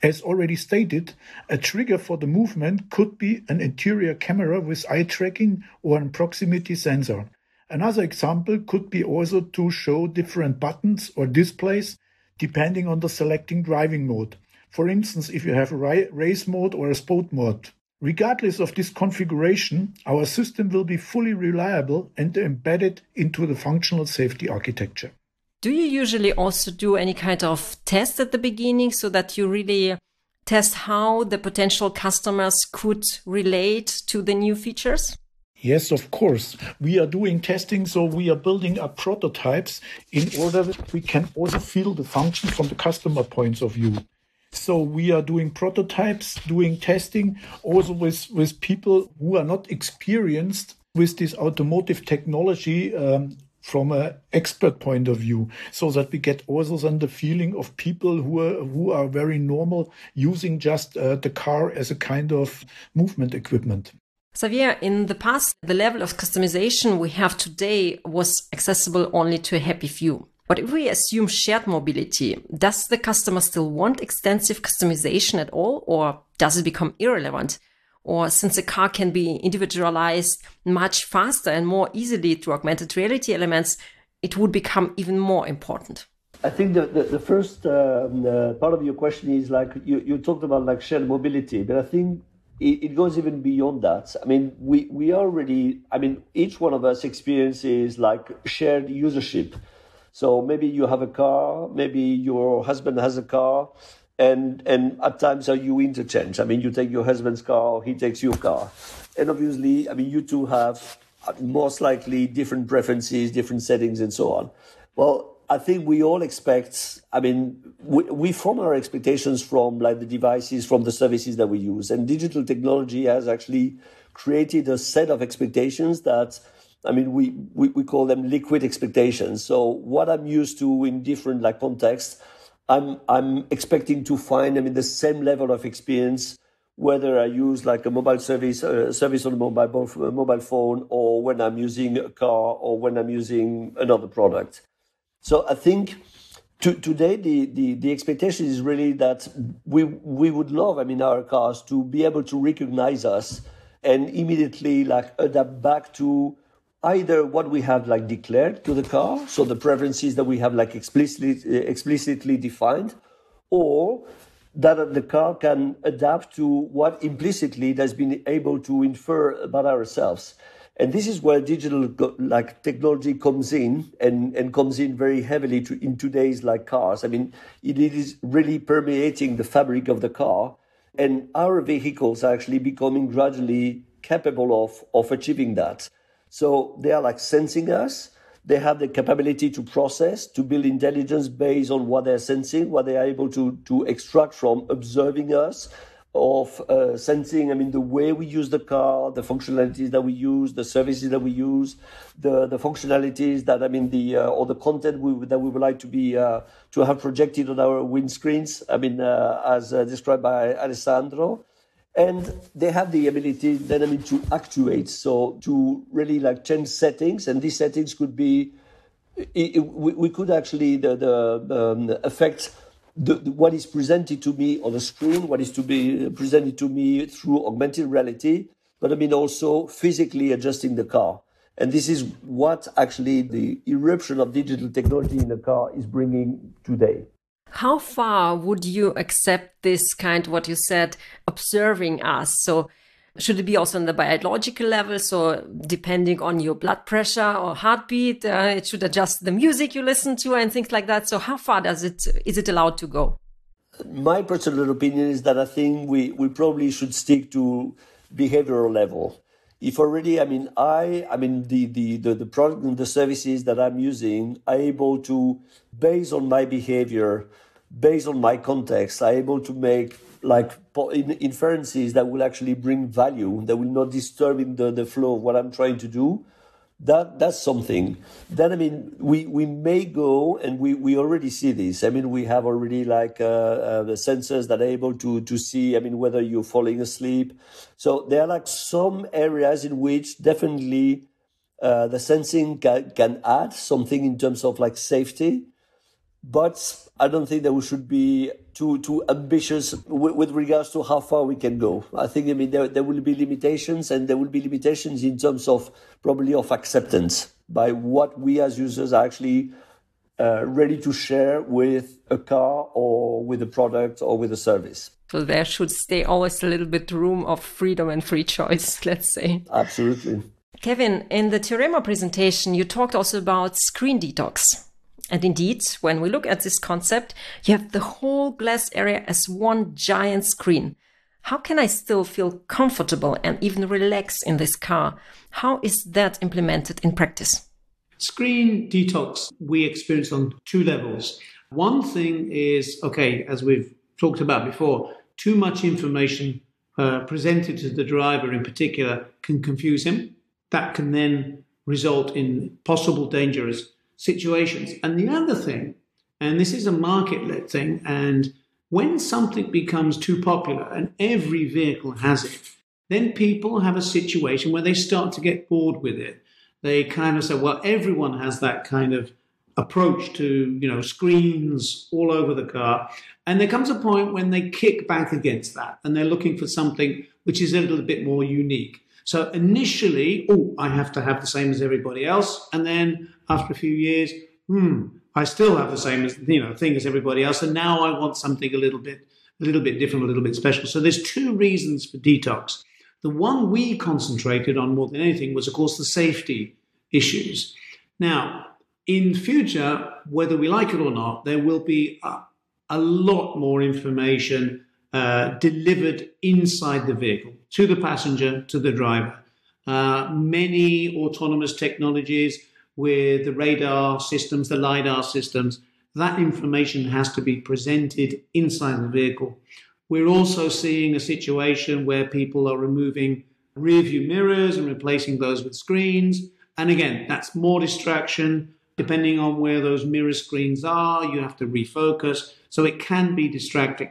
As already stated, a trigger for the movement could be an interior camera with eye tracking or a proximity sensor. Another example could be also to show different buttons or displays depending on the selecting driving mode. For instance, if you have a race mode or a sport mode. Regardless of this configuration, our system will be fully reliable and embedded into the functional safety architecture. Do you usually also do any kind of test at the beginning so that you really test how the potential customers could relate to the new features? Yes, of course. We are doing testing, so we are building up prototypes in order that we can also feel the function from the customer points of view. So we are doing prototypes, doing testing, also with, with people who are not experienced with this automotive technology um, from an expert point of view, so that we get also then the feeling of people who are, who are very normal using just uh, the car as a kind of movement equipment. Xavier, in the past, the level of customization we have today was accessible only to a happy few. But if we assume shared mobility, does the customer still want extensive customization at all, or does it become irrelevant? Or since a car can be individualized much faster and more easily through augmented reality elements, it would become even more important? I think the, the, the first um, uh, part of your question is like, you, you talked about like shared mobility, but I think it, it goes even beyond that. I mean, we, we already, I mean, each one of us experiences like shared usership. So maybe you have a car, maybe your husband has a car, and and at times are you interchange. I mean, you take your husband's car, he takes your car. And obviously, I mean, you two have most likely different preferences, different settings, and so on. Well, I think we all expect, I mean, we, we form our expectations from like the devices, from the services that we use. And digital technology has actually created a set of expectations that, I mean, we, we, we call them liquid expectations. So what I'm used to in different like contexts, I'm I'm expecting to find, I mean, the same level of experience, whether I use like a mobile service, uh, service on a mobile, mobile phone, or when I'm using a car, or when I'm using another product. So I think to, today the, the, the expectation is really that we we would love, I mean, our cars to be able to recognize us and immediately like adapt back to either what we have like declared to the car, so the preferences that we have like explicitly explicitly defined, or that the car can adapt to what implicitly it has been able to infer about ourselves. And this is where digital like technology comes in and, and comes in very heavily to, in today's like cars. I mean, it is really permeating the fabric of the car, and our vehicles are actually becoming gradually capable of, of achieving that. So they are like sensing us. They have the capability to process, to build intelligence based on what they're sensing, what they are able to, to extract from observing us, of uh, sensing, I mean, the way we use the car, the functionalities that we use, the services that we use, the, the functionalities that, I mean, the uh, or the content we, that we would like to be uh, to have projected on our windscreens, I mean, uh, as uh, described by Alessandro. And they have the ability then, I mean, to actuate, so to really like change settings, and these settings could be, it, it, we, we could actually the, the um, affect the, the, what is presented to me on the screen, what is to be presented to me through augmented reality, but I mean also physically adjusting the car. And this is what actually the eruption of digital technology in the car is bringing today. How far would you accept this kind, what you said, observing us? So should it be also on the biological level? So depending on your blood pressure or heartbeat, uh, it should adjust the music you listen to and things like that. So how far does it is it allowed to go? My personal opinion is that I think we, we probably should stick to behavioral level. If already, I mean, I, I mean, the, the, the, the product and the services that I'm using are able to, based on my behavior, based on my context, are able to make like inferences that will actually bring value, that will not disturb in the, the flow of what I'm trying to do. That that's something. Then, I mean, we, we may go, and we, we already see this. I mean, we have already like uh, uh, the sensors that are able to, to see, I mean, whether you're falling asleep. So there are like some areas in which definitely uh, the sensing can, can add something in terms of like safety. but I don't think that we should be too too ambitious with, with regards to how far we can go. I think, I mean, there, there will be limitations, and there will be limitations in terms of probably of acceptance by what we as users are actually uh, ready to share with a car or with a product or with a service. So there should stay always a little bit room of freedom and free choice, let's say. Absolutely. Kevin, in the Teorema presentation, you talked also about screen detox. And indeed, when we look at this concept, you have the whole glass area as one giant screen. How can I still feel comfortable and even relax in this car? How is that implemented in practice? Screen detox we experience on two levels. One thing is, okay, as we've talked about before, too much information uh, presented to the driver in particular can confuse him. That can then result in possible dangerous situations. And the other thing, and this is a market-led thing, and when something becomes too popular and every vehicle has it, then people have a situation where they start to get bored with it. They kind of say, well, everyone has that kind of approach to, you know, screens all over the car. And there comes a point when they kick back against that and they're looking for something which is a little bit more unique. So initially, oh, I have to have the same as everybody else. And then after a few years, hmm, I still have the same as, you know, thing as everybody else. And now I want something a little bit, a little bit different, a little bit special. So there's two reasons for detox. The one we concentrated on more than anything was, of course, the safety issues. Now, in future, whether we like it or not, there will be a, a lot more information uh, delivered inside the vehicle to the passenger, to the driver. Uh, many autonomous technologies with the radar systems, the LiDAR systems, that information has to be presented inside the vehicle. We're also seeing a situation where people are removing rear view mirrors and replacing those with screens. And again, that's more distraction. Depending on where those mirror screens are, you have to refocus. So it can be distracting.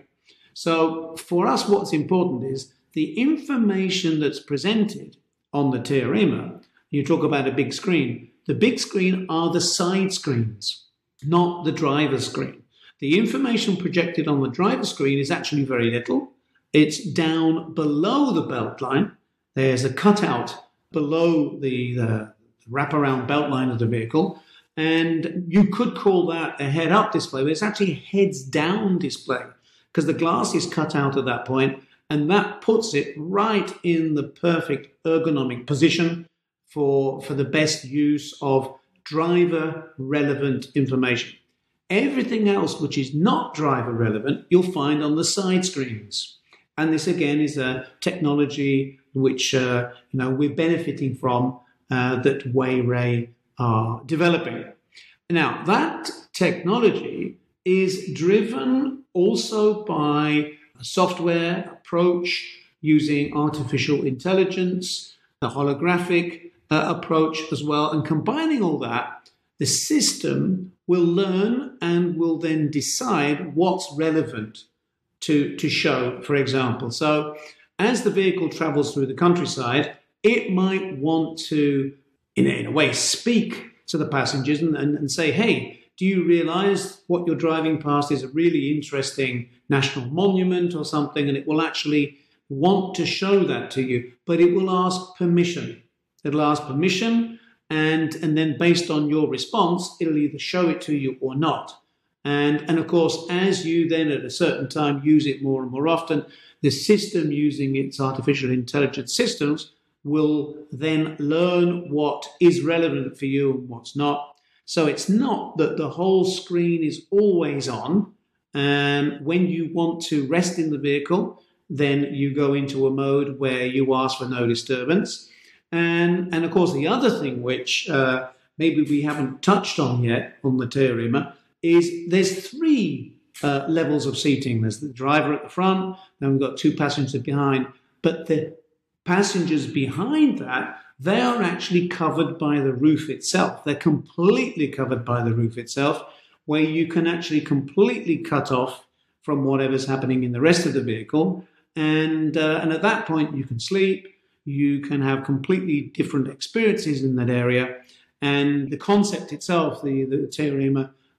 So for us, what's important is the information that's presented on the Teorema. You talk about a big screen. The big screen are the side screens, not the driver's screen. The information projected on the driver's screen is actually very little. It's down below the belt line. There's a cutout below the, the wraparound belt line of the vehicle. And you could call that a head-up display, but it's actually a heads-down display because the glass is cut out at that point, and that puts it right in the perfect ergonomic position for, for the best use of driver-relevant information. Everything else which is not driver-relevant, you'll find on the side screens. And this, again, is a technology which uh, you know we're benefiting from uh, that Weiray are developing. Now, that technology is driven also by a software approach using artificial intelligence, the holographic uh, approach as well. And combining all that, the system will learn and will then decide what's relevant to, to show, for example. So as the vehicle travels through the countryside, it might want to, in a, in a way, speak to the passengers and, and, and say, hey, do you realize what you're driving past is a really interesting national monument or something? And it will actually want to show that to you, but it will ask permission. It'll ask permission, and, and then based on your response, it'll either show it to you or not. And, and of course, as you then at a certain time use it more and more often, the system using its artificial intelligence systems will then learn what is relevant for you and what's not. So it's not that the whole screen is always on. And when you want to rest in the vehicle, then you go into a mode where you ask for no disturbance. And, and of course, the other thing which uh, maybe we haven't touched on yet on the Teorema is there's three uh, levels of seating. There's the driver at the front, then we've got two passengers behind. But the passengers behind that, they are actually covered by the roof itself. They're completely covered by the roof itself, where you can actually completely cut off from whatever's happening in the rest of the vehicle. And, uh, and at that point, you can sleep. You can have completely different experiences in that area. And the concept itself, the, the Teorema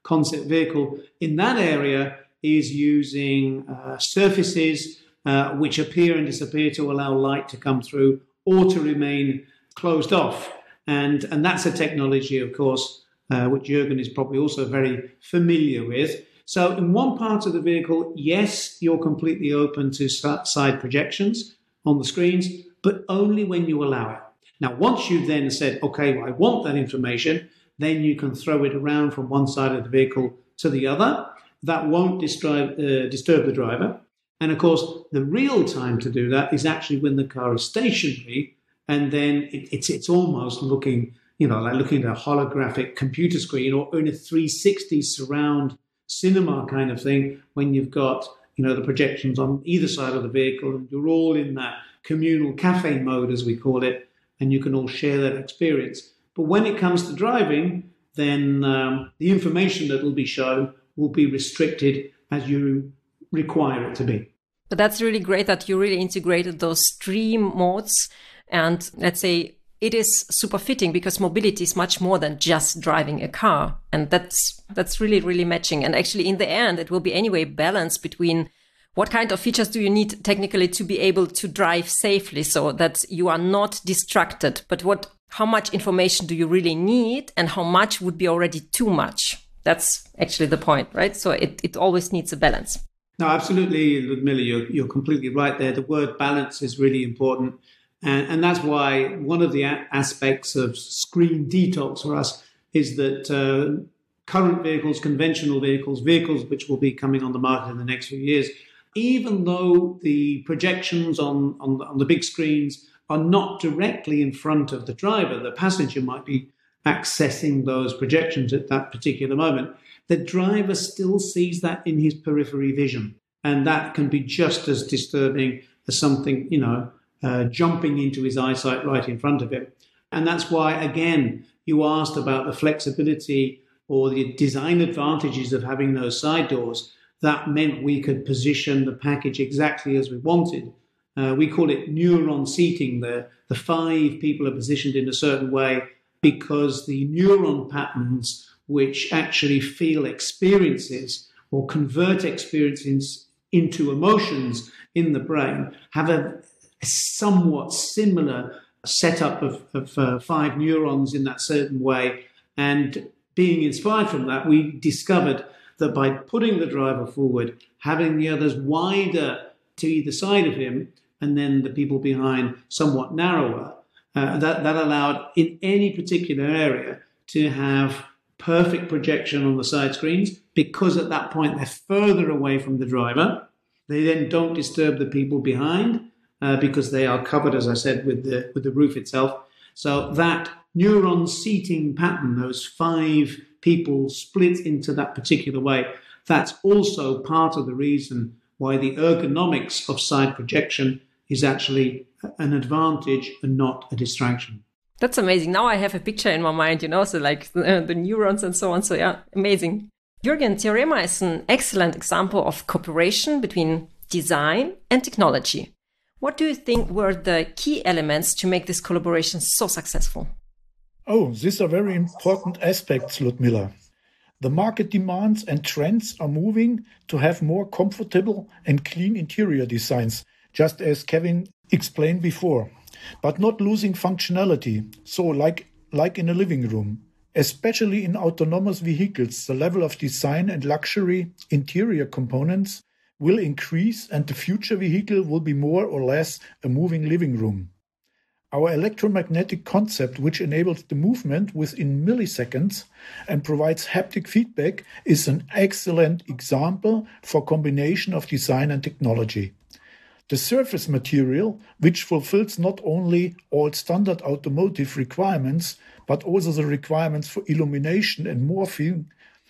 concept vehicle in that area is using uh, surfaces uh, which appear and disappear to allow light to come through or to remain closed off. And, and that's a technology, of course, uh, which Jürgen is probably also very familiar with. So in one part of the vehicle, yes, you're completely open to side projections on the screens, but only when you allow it. Now, once you've then said, okay, well, I want that information, then you can throw it around from one side of the vehicle to the other. That won't disturb, uh, disturb the driver. And of course, the real time to do that is actually when the car is stationary, and then it, it's it's almost looking, you know, like looking at a holographic computer screen or in a three sixty surround cinema kind of thing, when you've got, you know, the projections on either side of the vehicle, and you're all in that communal cafe mode, as we call it, and you can all share that experience. But when it comes to driving, then um, the information that will be shown will be restricted as you require it to be. But that's really great that you really integrated those stream modes. And let's say it is super fitting because mobility is much more than just driving a car. And that's that's really, really matching. And actually, in the end, it will be anyway balanced between what kind of features do you need technically to be able to drive safely so that you are not distracted, but what, how much information do you really need and how much would be already too much? That's actually the point, right? So it, it always needs a balance. No, absolutely, Ludmila, you're, you're completely right there. The word balance is really important. And, and that's why one of the a- aspects of screen detox for us is that uh, current vehicles, conventional vehicles, vehicles which will be coming on the market in the next few years, even though the projections on, on, on the big screens are not directly in front of the driver, the passenger might be accessing those projections at that particular moment, the driver still sees that in his periphery vision. And that can be just as disturbing as something, you know, uh, jumping into his eyesight right in front of him. And that's why, again, you asked about the flexibility or the design advantages of having those side doors. That meant we could position the package exactly as we wanted. Uh, we call it neuron seating. The, the five people are positioned in a certain way because the neuron patterns which actually feel experiences or convert experiences into emotions in the brain have a, a somewhat similar setup of, of uh, five neurons in that certain way. And being inspired from that, we discovered that by putting the driver forward, having the others wider to either side of him, and then the people behind somewhat narrower, uh, that, that allowed in any particular area to have perfect projection on the side screens, because at that point they're further away from the driver. They then don't disturb the people behind uh, because they are covered, as I said, with the with the roof itself. So that neuron seating pattern, those five people split into that particular way, that's also part of the reason why the ergonomics of side projection is actually an advantage and not a distraction. That's amazing. Now I have a picture in my mind, you know, so like uh, the neurons and so on. So yeah, amazing. Jürgen, Theorema is an excellent example of cooperation between design and technology. What do you think were the key elements to make this collaboration so successful? Oh, these are very important aspects, Ludmila. The market demands and trends are moving to have more comfortable and clean interior designs, just as Kevin explained before, but not losing functionality, so like, like in a living room. Especially in autonomous vehicles, the level of design and luxury interior components will increase and the future vehicle will be more or less a moving living room. Our electromagnetic concept, which enables the movement within milliseconds and provides haptic feedback, is an excellent example for combination of design and technology. The surface material, which fulfills not only all standard automotive requirements, but also the requirements for illumination and morphing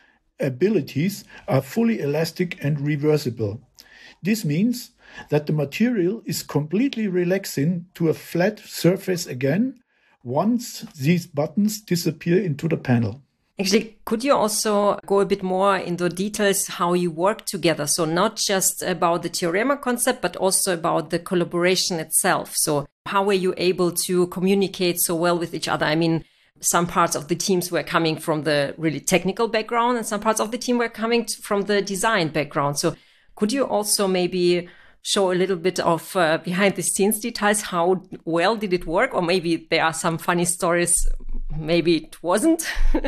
abilities, are fully elastic and reversible. This means that the material is completely relaxing to a flat surface again once these buttons disappear into the panel. Actually, could you also go a bit more into details how you work together? So not just about the Theorema concept, but also about the collaboration itself. So how were you able to communicate so well with each other? I mean, some parts of the teams were coming from the really technical background and some parts of the team were coming t- from the design background. So could you also maybe show a little bit of uh, behind the scenes details? How well did it work? Or maybe there are some funny stories, maybe it wasn't.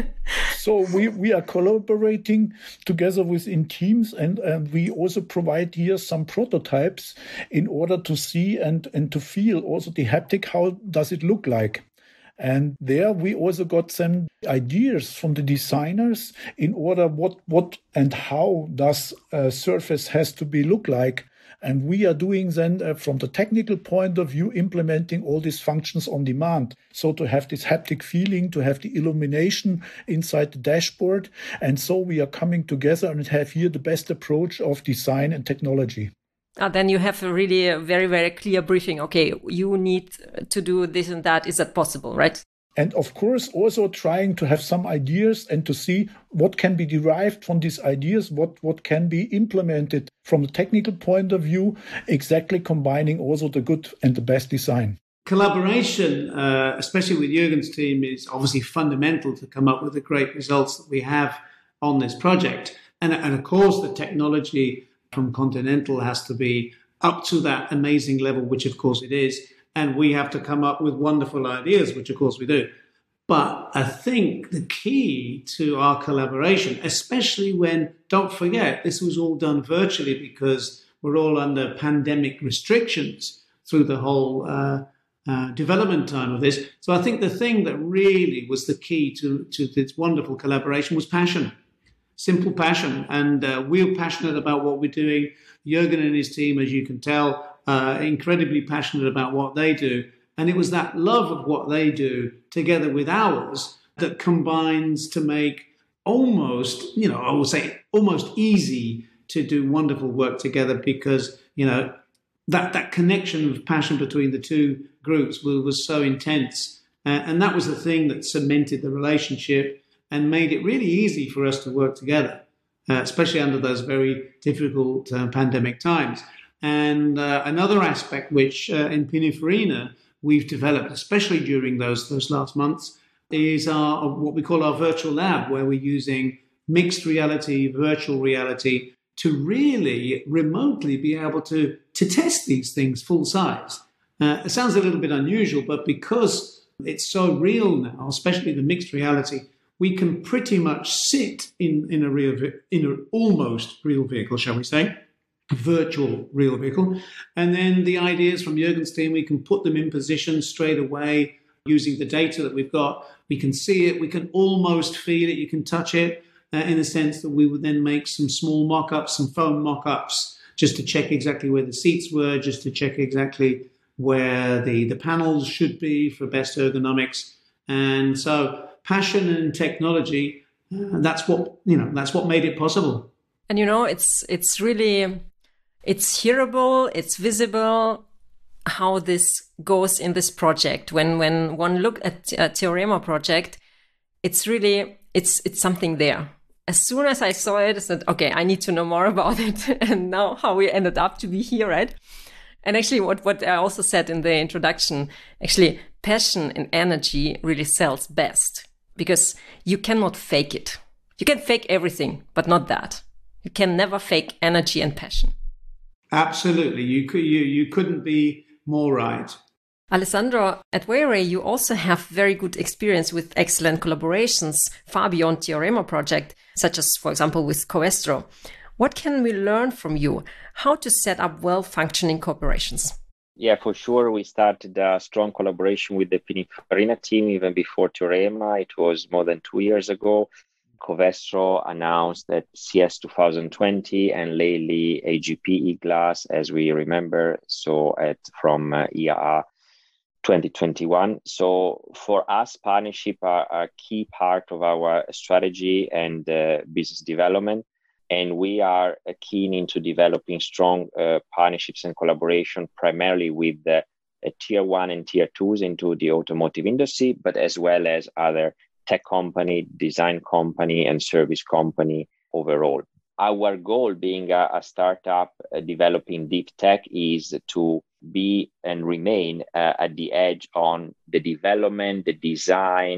So we, we are collaborating together within teams, and, and we also provide here some prototypes in order to see and, and to feel also the haptic, how does it look like. And there we also got some ideas from the designers in order what what and how does a surface has to be look like. And we are doing then uh, from the technical point of view, implementing all these functions on demand. So to have this haptic feeling, to have the illumination inside the dashboard. And so we are coming together and have here the best approach of design and technology. Uh, then you have a really a very, very clear briefing. Okay, you need to do this and that. Is that possible, right? And of course, also trying to have some ideas and to see what can be derived from these ideas, what, what can be implemented from a technical point of view, exactly combining also the good and the best design. Collaboration, uh, especially with Jürgen's team, is obviously fundamental to come up with the great results that we have on this project. And, and of course, the technology from Continental has to be up to that amazing level, which of course it is. And we have to come up with wonderful ideas, which of course we do. But I think the key to our collaboration, especially when, don't forget, this was all done virtually because we're all under pandemic restrictions through the whole uh, uh, development time of this. So I think the thing that really was the key to, to this wonderful collaboration was passion. Simple passion. And uh, we're passionate about what we're doing. Jürgen and his team, as you can tell, uh, incredibly passionate about what they do. And it was that love of what they do together with ours that combines to make almost, you know, I would say almost easy to do wonderful work together because, you know, that, that connection of passion between the two groups was, was so intense. Uh, and that was the thing that cemented the relationship and made it really easy for us to work together, uh, especially under those very difficult uh, pandemic times. And uh, another aspect which uh, in Pininfarina we've developed, especially during those those last months, is our what we call our virtual lab, where we're using mixed reality, virtual reality to really remotely be able to, to test these things full size. Uh, it sounds a little bit unusual, but because it's so real now, especially the mixed reality, we can pretty much sit in, in a real, in an almost real vehicle, shall we say, virtual real vehicle. And then the ideas from Jürgen's team, we can put them in position straight away using the data that we've got. We can see it, we can almost feel it, you can touch it, uh, in the sense that we would then make some small mock-ups, some foam mock-ups, just to check exactly where the seats were, just to check exactly where the, the panels should be for best ergonomics. And so passion and technology, uh, that's what, you know, that's what made it possible. And, you know, it's it's really, it's hearable, it's visible how this goes in this project. When when one look at a Theorema project, it's really, it's it's something there. As soon as I saw it, I said, okay, I need to know more about it. And now how we ended up to be here, right? And actually what, what I also said in the introduction, actually passion and energy really sells best because you cannot fake it. You can fake everything, but not that. You can never fake energy and passion. Absolutely. You could, you, you couldn't be more right. Alessandro, at Wayray, you also have very good experience with excellent collaborations far beyond Theorema project, such as, for example, with Covestro. What can we learn from you? How to set up well-functioning corporations? Yeah, for sure. We started a strong collaboration with the Pininfarina team even before Theorema. It was more than two years ago. Covestro announced that C S twenty twenty and lately A G P E-Glass, as we remember, so at from uh, I A A twenty twenty-one. So for us, partnership are a key part of our strategy and uh, business development. And we are uh, keen into developing strong uh, partnerships and collaboration, primarily with the uh, tier one and tier twos into the automotive industry, but as well as other tech company, design company, and service company overall. Our goal being a, a startup uh, developing deep tech is to be and remain uh, at the edge on the development, the design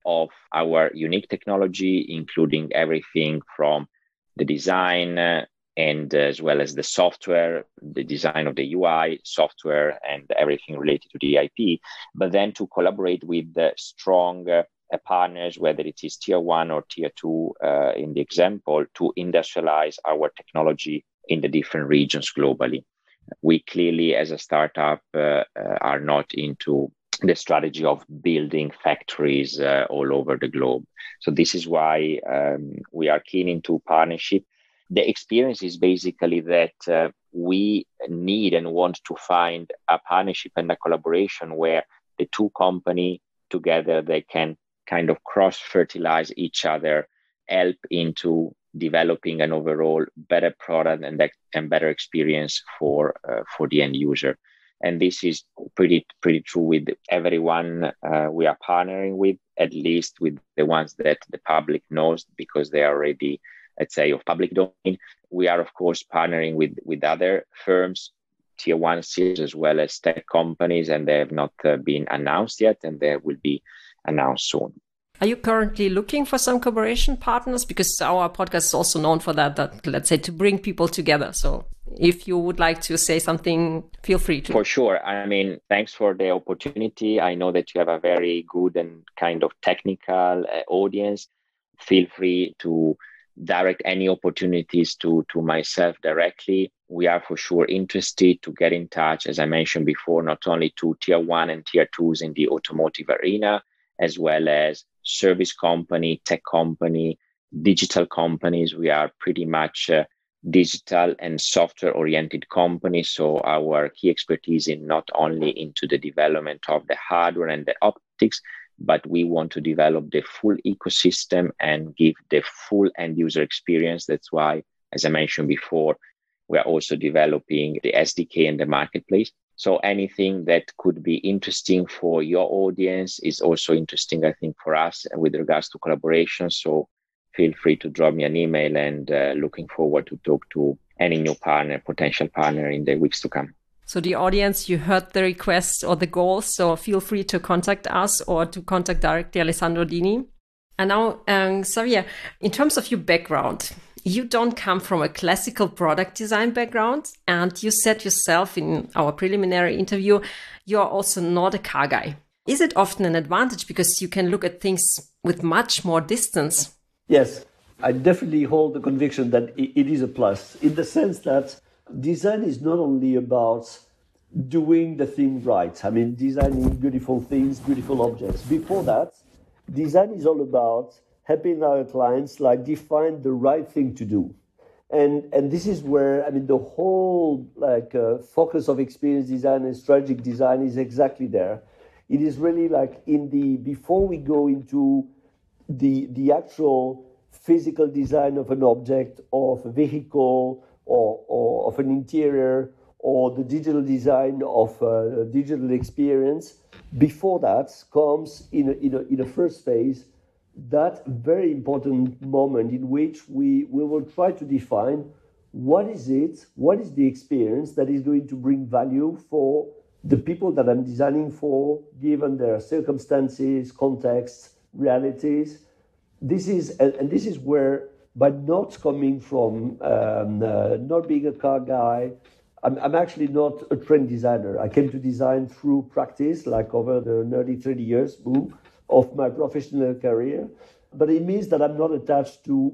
of our unique technology, including everything from the design uh, and as well as the software, the design of the U I, software, and everything related to the I P, but then to collaborate with the strong uh, partners, whether it is tier one or tier two uh, in the example, to industrialize our technology in the different regions globally. We clearly, as a startup, uh, uh, are not into the strategy of building factories uh, all over the globe. So this is why um, we are keen into partnership. The experience is basically that uh, we need and want to find a partnership and a collaboration where the two companies together, they can kind of cross-fertilize each other, help into developing an overall better product and, and better experience for uh, for the end user. And this is pretty pretty true with everyone uh, we are partnering with, at least with the ones that the public knows because they are already, let's say, of public domain. We are, of course, partnering with, with other firms, tier one cities, as well as tech companies, and they have not uh, been announced yet, and they will be announced soon. Are you currently looking for some collaboration partners? Because our podcast is also known for that, that let's say to bring people together. So if you would like to say something, feel free to. For sure. I mean, thanks for the opportunity. I know that you have a very good and kind of technical uh, audience. Feel free to direct any opportunities to, to myself directly. We are for sure interested to get in touch, as I mentioned before, not only to tier one and tier twos in the automotive arena, as well as service company, tech company, digital companies. We are pretty much uh, digital and software oriented companies. So our key expertise is not only into the development of the hardware and the optics, but we want to develop the full ecosystem and give the full end user experience. That's why, as I mentioned before, we are also developing the S D K and the marketplace. So anything that could be interesting for your audience is also interesting, I think, for us with regards to collaboration. So feel free to drop me an email, and uh, looking forward to talk to any new partner, potential partner in the weeks to come. So the audience, you heard the request or the goals, so feel free to contact us or to contact directly Alessandro Dini. And now, um, Xavier, in terms of your background, you don't come from a classical product design background, and you said yourself in our preliminary interview, you're also not a car guy. Is it often an advantage because you can look at things with much more distance? Yes, I definitely hold the conviction that it is a plus, in the sense that design is not only about doing the thing right. I mean, designing beautiful things, beautiful objects. Before that, design is all about helping our clients like define the right thing to do. And and this is where, I mean, the whole like uh, focus of experience design and strategic design is exactly there. It is really like in the, before we go into the the actual physical design of an object, or of a vehicle, or, or of an interior, or the digital design of a digital experience, before that comes in a, in a, in a first phase, that very important moment in which we, we will try to define what is it, what is the experience that is going to bring value for the people that I'm designing for, given their circumstances, contexts, realities. This is, and, and this is where, by not coming from, um, uh, not being a car guy, I'm, I'm actually not a trained designer. I came to design through practice, like over the nearly thirty years, boom, of my professional career. But it means that I'm not attached to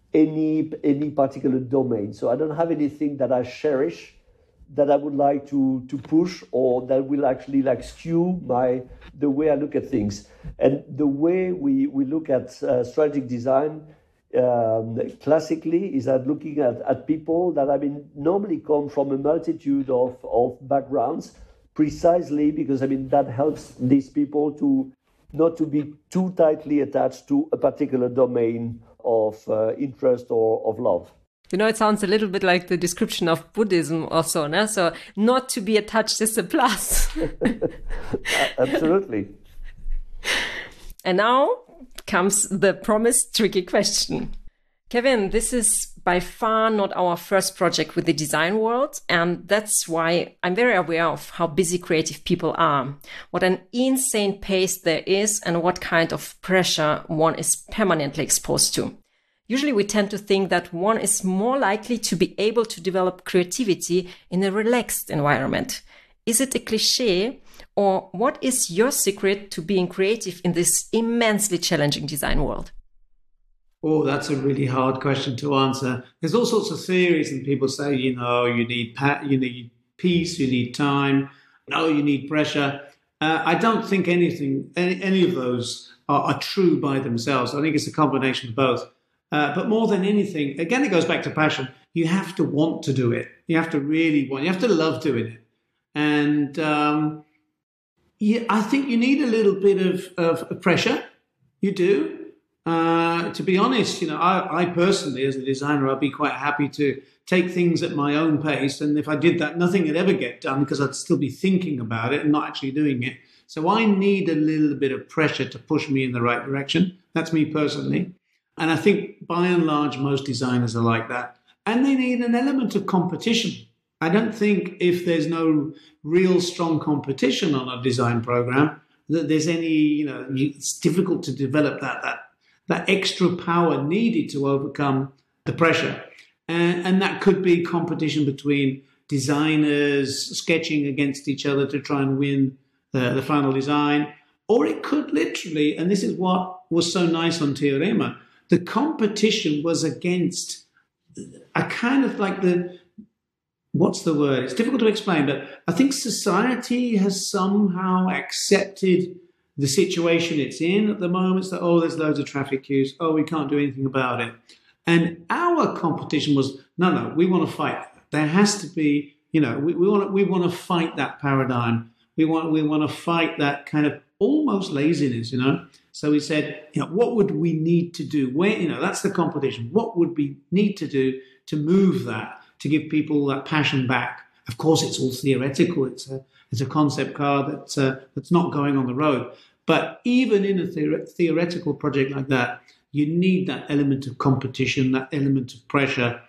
any any particular domain. So I don't have anything that I cherish that I would like to to push, or that will actually like skew my the way I look at things. And the way we, we look at uh, strategic design um, classically is at looking at, at people that I mean normally come from a multitude of, of backgrounds, precisely because I mean that helps these people to not to be too tightly attached to a particular domain of uh, interest or of love. You know, it sounds a little bit like the description of Buddhism also, no? So not to be attached is a plus. Absolutely. And now comes the promised tricky question. Kevin, this is by far not our first project with the design world. And that's why I'm very aware of how busy creative people are, what an insane pace there is, and what kind of pressure one is permanently exposed to. Usually we tend to think that one is more likely to be able to develop creativity in a relaxed environment. Is it a cliche, or what is your secret to being creative in this immensely challenging design world? Oh, that's a really hard question to answer. There's all sorts of theories, and people say, you know, you need pa- you need peace, you need time, no, you need pressure. Uh, I don't think anything, any, any of those are, are true by themselves. I think it's a combination of both. Uh, but more than anything, again, it goes back to passion. You have to want to do it. You have to really want. You have to love doing it. And um, yeah, I think you need a little bit of, of pressure. You do. Uh, to be honest, you know, I, I personally, as a designer, I'd be quite happy to take things at my own pace. And if I did that, nothing would ever get done because I'd still be thinking about it and not actually doing it. So I need a little bit of pressure to push me in the right direction. That's me personally. And I think by and large, most designers are like that. And they need an element of competition. I don't think if there's no real strong competition on a design program, that there's any, you know, it's difficult to develop that, that, that extra power needed to overcome the pressure. And, and that could be competition between designers sketching against each other to try and win the, the final design. Or it could literally, and this is what was so nice on Teorema, the competition was against a kind of like the, what's the word? It's difficult to explain, but I think society has somehow accepted the situation it's in at the moment. It's that, oh, there's loads of traffic queues. Oh, we can't do anything about it. And our competition was, no, no, we want to fight. There has to be, you know, we, we want to, we want to fight that paradigm. We want, we want to fight that kind of almost laziness, you know. So we said, you know, what would we need to do? Where, you know, that's the competition. What would we need to do to move that, to give people that passion back? Of course, it's all theoretical. It's a, it's a concept car that's, uh, that's not going on the road. But even in a theore- theoretical project like that, you need that element of competition, that element of pressure.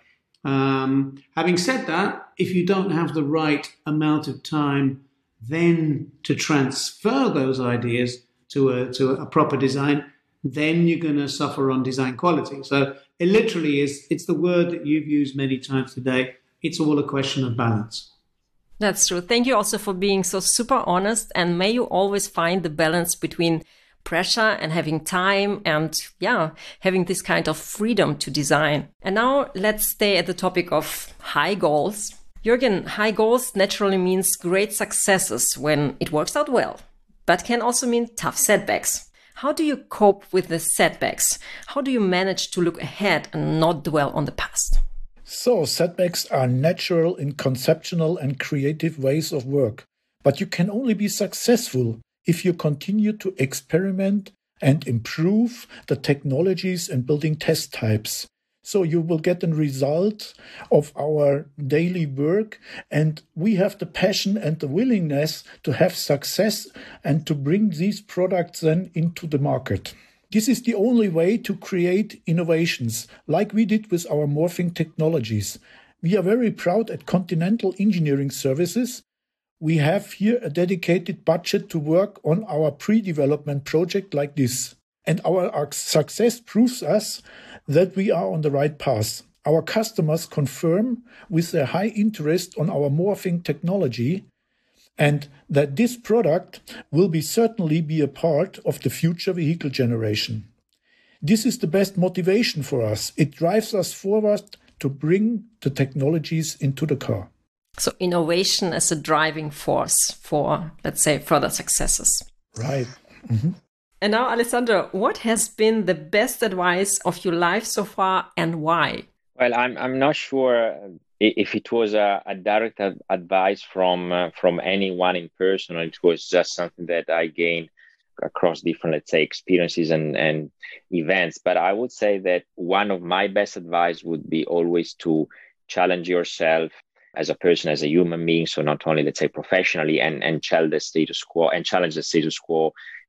Um, having said that, if you don't have the right amount of time then to transfer those ideas to a, to a proper design, then you're going to suffer on design quality. So it literally is, it's the word that you've used many times today. It's all a question of balance. That's true. Thank you also for being so super honest, and may you always find the balance between pressure and having time and, yeah, having this kind of freedom to design. And now let's stay at the topic of high goals. Jürgen, high goals naturally means great successes when it works out well, but can also mean tough setbacks. How do you cope with the setbacks? How do you manage to look ahead and not dwell on the past? So, setbacks are natural in conceptual and creative ways of work, but you can only be successful if you continue to experiment and improve the technologies and building test types. So you will get a result of our daily work, and we have the passion and the willingness to have success and to bring these products then into the market. This is the only way to create innovations, like we did with our morphing technologies. We are very proud at Continental Engineering Services. We have here a dedicated budget to work on our pre-development project like this. And our, our success proves us that we are on the right path. Our customers confirm with their high interest on our morphing technology, and that this product will be certainly be a part of the future vehicle generation. This is the best motivation for us. It drives us forward to bring the technologies into the car. So innovation as a driving force for, let's say, further successes. Right. Mm-hmm. And now, Alessandro, what has been the best advice of your life so far, and why? Well, I'm I'm not sure if it was a, a direct advice from uh, from anyone in person, or it was just something that I gained across different, let's say, experiences and, and events. But I would say that one of my best advice would be always to challenge yourself as a person, as a human being. So not only, let's say, professionally, and, and challenge the status quo and challenge the status quo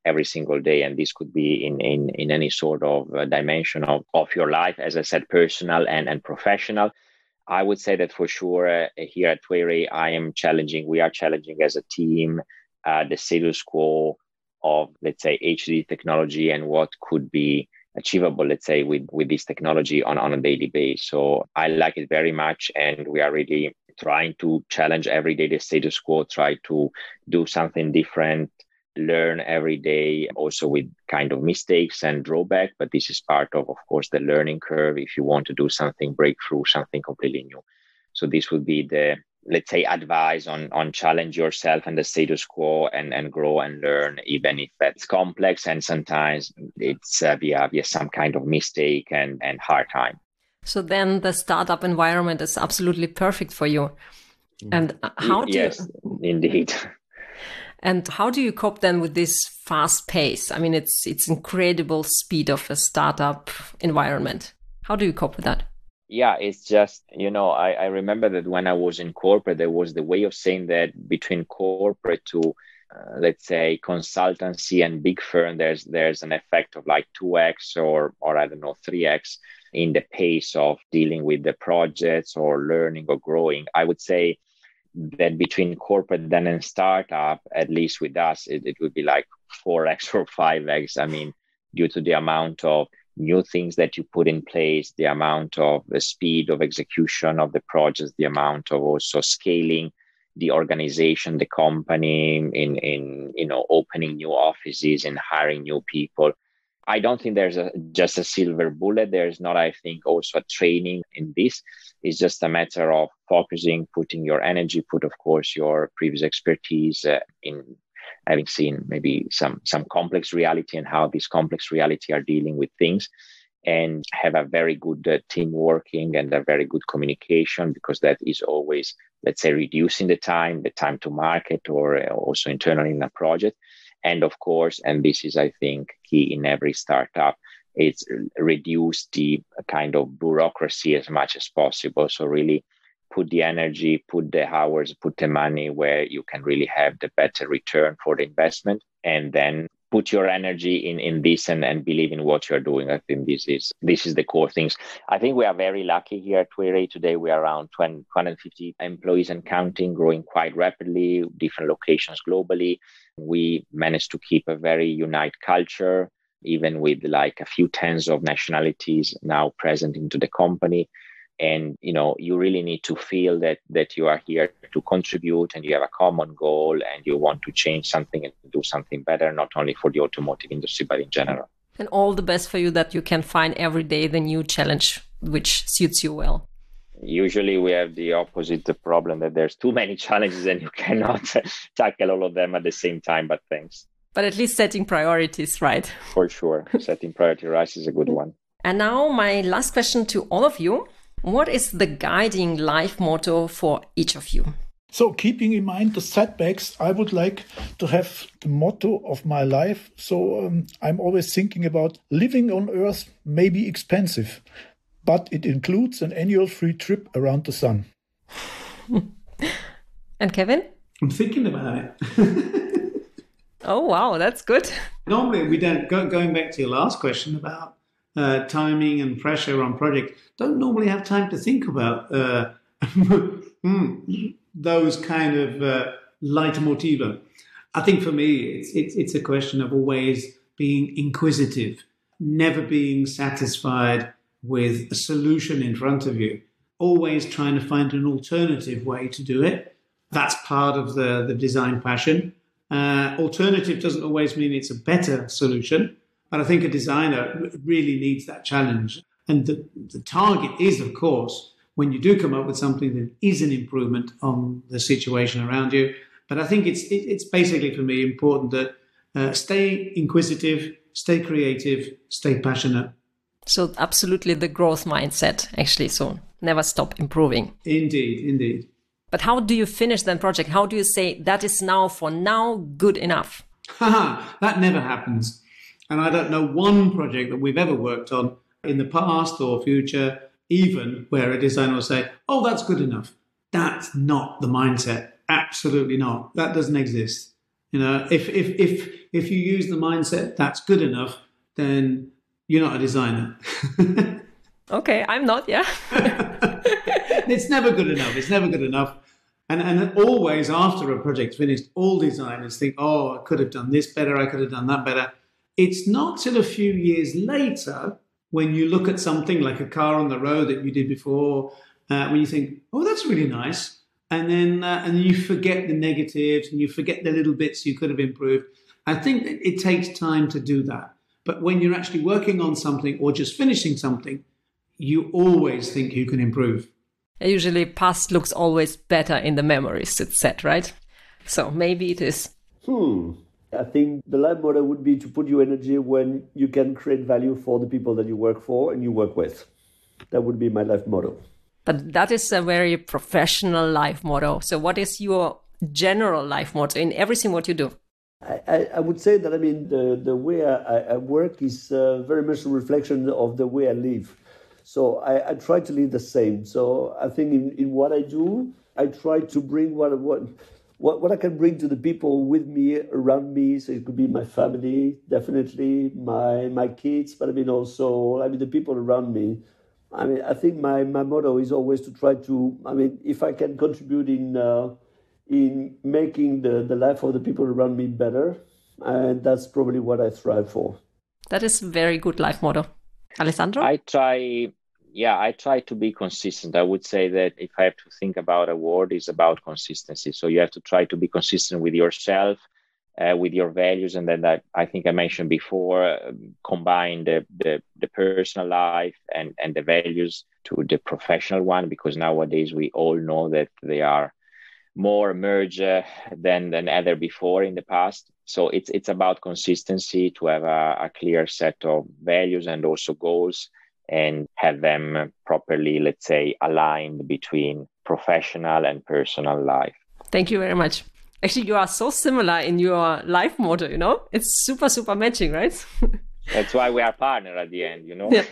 every single day. And this could be in, in, in any sort of uh, dimension of, of your life, as I said, personal and, and professional. I would say that for sure uh, here at Twere, I am challenging, we are challenging as a team, uh, the status quo of, let's say, H D technology and what could be achievable, let's say, with, with this technology on, on a daily basis. So I like it very much. And we are really trying to challenge every day the status quo, try to do something different, learn every day, also with kind of mistakes and drawback. But this is part of, of course, the learning curve if you want to do something breakthrough, something completely new. So this would be the, let's say, advice on, on challenge yourself and the status quo and, and grow and learn, even if that's complex. And sometimes it's uh, via, via some kind of mistake and, and hard time. So then the startup environment is absolutely perfect for you. And how do yes, you... indeed. And how do you cope then with this fast pace? I mean, it's it's incredible speed of a startup environment. How do you cope with that? Yeah, it's just, you know, I, I remember that when I was in corporate, there was the way of saying that between corporate to, uh, let's say, consultancy and big firm, there's there's an effect of like two x or, or I don't know, three x in the pace of dealing with the projects or learning or growing. I would say that between corporate then and startup, at least with us, it, it would be like four x or five x. I mean, due to the amount of new things that you put in place, the amount of the speed of execution of the projects, the amount of also scaling the organization, the company in, in, you know, opening new offices and hiring new people. I don't think there's a, just a silver bullet. There's not, I think, also a training in this. It's just a matter of focusing, putting your energy, put, of course, your previous expertise uh, in having seen maybe some, some complex reality and how these complex reality are dealing with things, and have a very good uh, team working and a very good communication, because that is always, let's say, reducing the time, the time to market, or uh, also internally in a project. And of course, and this is, I think, key in every startup, it's reduce the kind of bureaucracy as much as possible. So really put the energy, put the hours, put the money where you can really have the better return for the investment, and then put your energy in, in this and, and believe in what you're doing. I think this is this is the core things. I think we are very lucky here at Twere. Today we are around two hundred fifty employees and counting, growing quite rapidly, different locations globally. We managed to keep a very united culture, even with like a few tens of nationalities now present into the company. And, you know, you really need to feel that that you are here to contribute and you have a common goal and you want to change something and do something better, not only for the automotive industry, but in general. And all the best for you that you can find every day the new challenge which suits you well. Usually we have the opposite the problem that there's too many challenges and you cannot tackle all of them at the same time, but thanks. But at least setting priorities, right? For sure. Setting priority right is a good one. And now my last question to all of you. What is the guiding life motto for each of you? So keeping in mind the setbacks, I would like to have the motto of my life. So um, I'm always thinking about living on Earth may be expensive, but it includes an annual free trip around the sun. And Kevin? I'm thinking about it. Oh, wow, that's good. Normally we don't, go, going back to your last question about Uh, timing and pressure on projects, don't normally have time to think about uh, those kind of uh, leitmotiva. I think for me, it's, it's it's a question of always being inquisitive, never being satisfied with a solution in front of you, always trying to find an alternative way to do it. That's part of the, the design passion. Uh, alternative doesn't always mean it's a better solution. But I think a designer really needs that challenge. And the, the target is, of course, when you do come up with something that is an improvement on the situation around you. But I think it's it, it's basically, for me, important that uh, stay inquisitive, stay creative, stay passionate. So absolutely the growth mindset, actually. So never stop improving. Indeed, indeed. But how do you finish that project? How do you say that is now, for now, good enough? Haha, that never happens. And I don't know one project that we've ever worked on in the past or future, even where a designer will say, oh, that's good enough. That's not the mindset. Absolutely not. That doesn't exist. You know, if if if if you use the mindset that's good enough, then you're not a designer. Okay, I'm not, yeah. It's never good enough. It's never good enough. And and always after a project's finished, all designers think, oh, I could have done this better, I could have done that better. It's not till a few years later when you look at something like a car on the road that you did before, uh, when you think, oh, that's really nice. And then uh, and you forget the negatives and you forget the little bits you could have improved. I think that it takes time to do that. But when you're actually working on something or just finishing something, you always think you can improve. Usually past looks always better in the memories, it's said, right? So maybe it is. Hmm. I think the life motto would be to put your energy when you can create value for the people that you work for and you work with. That would be my life motto. But that is a very professional life motto. So what is your general life motto in everything what you do? I, I, I would say that, I mean, the, the way I, I work is uh, very much a reflection of the way I live. So I, I try to live the same. So I think in, in what I do, I try to bring what, what what what I can bring to the people with me, around me. So it could be my family, definitely, my my kids, but I mean also, I mean, the people around me. I mean, I think my, my motto is always to try to, I mean, if I can contribute in uh, in making the, the life of the people around me better, and that's probably what I strive for. That is a very good life motto. Alessandro? I try, yeah, I try to be consistent. I would say that if I have to think about a word, it's about consistency. So you have to try to be consistent with yourself, uh, with your values. And then I, I think I mentioned before, uh, combine the, the, the personal life and, and the values to the professional one, because nowadays we all know that they are more merged uh, than, than ever before in the past. So it's it's about consistency, to have a, a clear set of values and also goals, and have them properly, let's say, aligned between professional and personal life. Thank you very much. Actually, you are so similar in your life motto, you know? It's super, super matching, right? That's why we are partners at the end, you know? Yeah.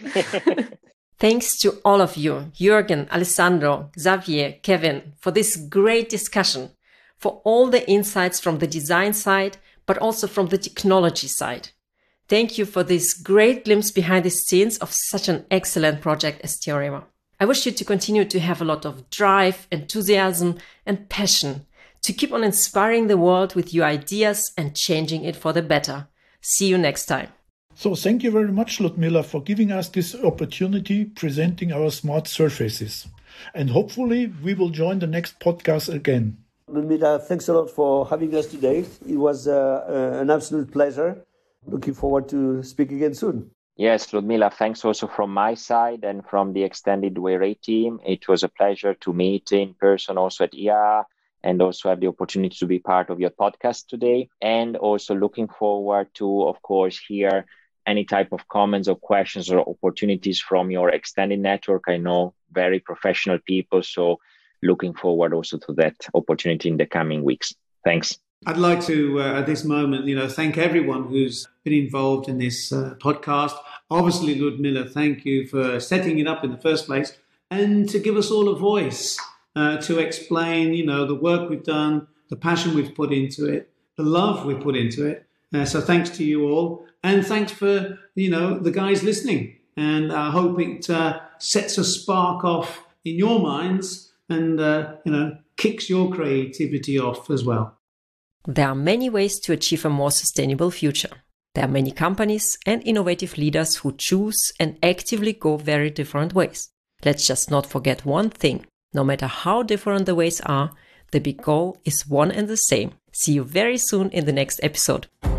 Thanks to all of you, Jürgen, Alessandro, Xavier, Kevin, for this great discussion, for all the insights from the design side, but also from the technology side. Thank you for this great glimpse behind the scenes of such an excellent project as Theorema. I wish you to continue to have a lot of drive, enthusiasm, and passion to keep on inspiring the world with your ideas and changing it for the better. See you next time. So thank you very much, Ludmila, for giving us this opportunity presenting our smart surfaces. And hopefully we will join the next podcast again. Ludmila, thanks a lot for having us today. It was uh, uh, an absolute pleasure. Looking forward to speak again soon. Yes, Ludmila, thanks also from my side and from the extended Wayray team. It was a pleasure to meet in person also at I A A, and also have the opportunity to be part of your podcast today. And also looking forward to, of course, hear any type of comments or questions or opportunities from your extended network. I know very professional people, so looking forward also to that opportunity in the coming weeks. Thanks. I'd like to, uh, at this moment, you know, thank everyone who's been involved in this uh, podcast. Obviously, Ludmila, thank you for setting it up in the first place and to give us all a voice uh, to explain, you know, the work we've done, the passion we've put into it, the love we've put into it. Uh, so thanks to you all. And thanks for, you know, the guys listening. And I hope it uh, sets a spark off in your minds and, uh, you know, kicks your creativity off as well. There are many ways to achieve a more sustainable future. There are many companies and innovative leaders who choose and actively go very different ways. Let's just not forget one thing. No matter how different the ways are, the big goal is one and the same. See you very soon in the next episode.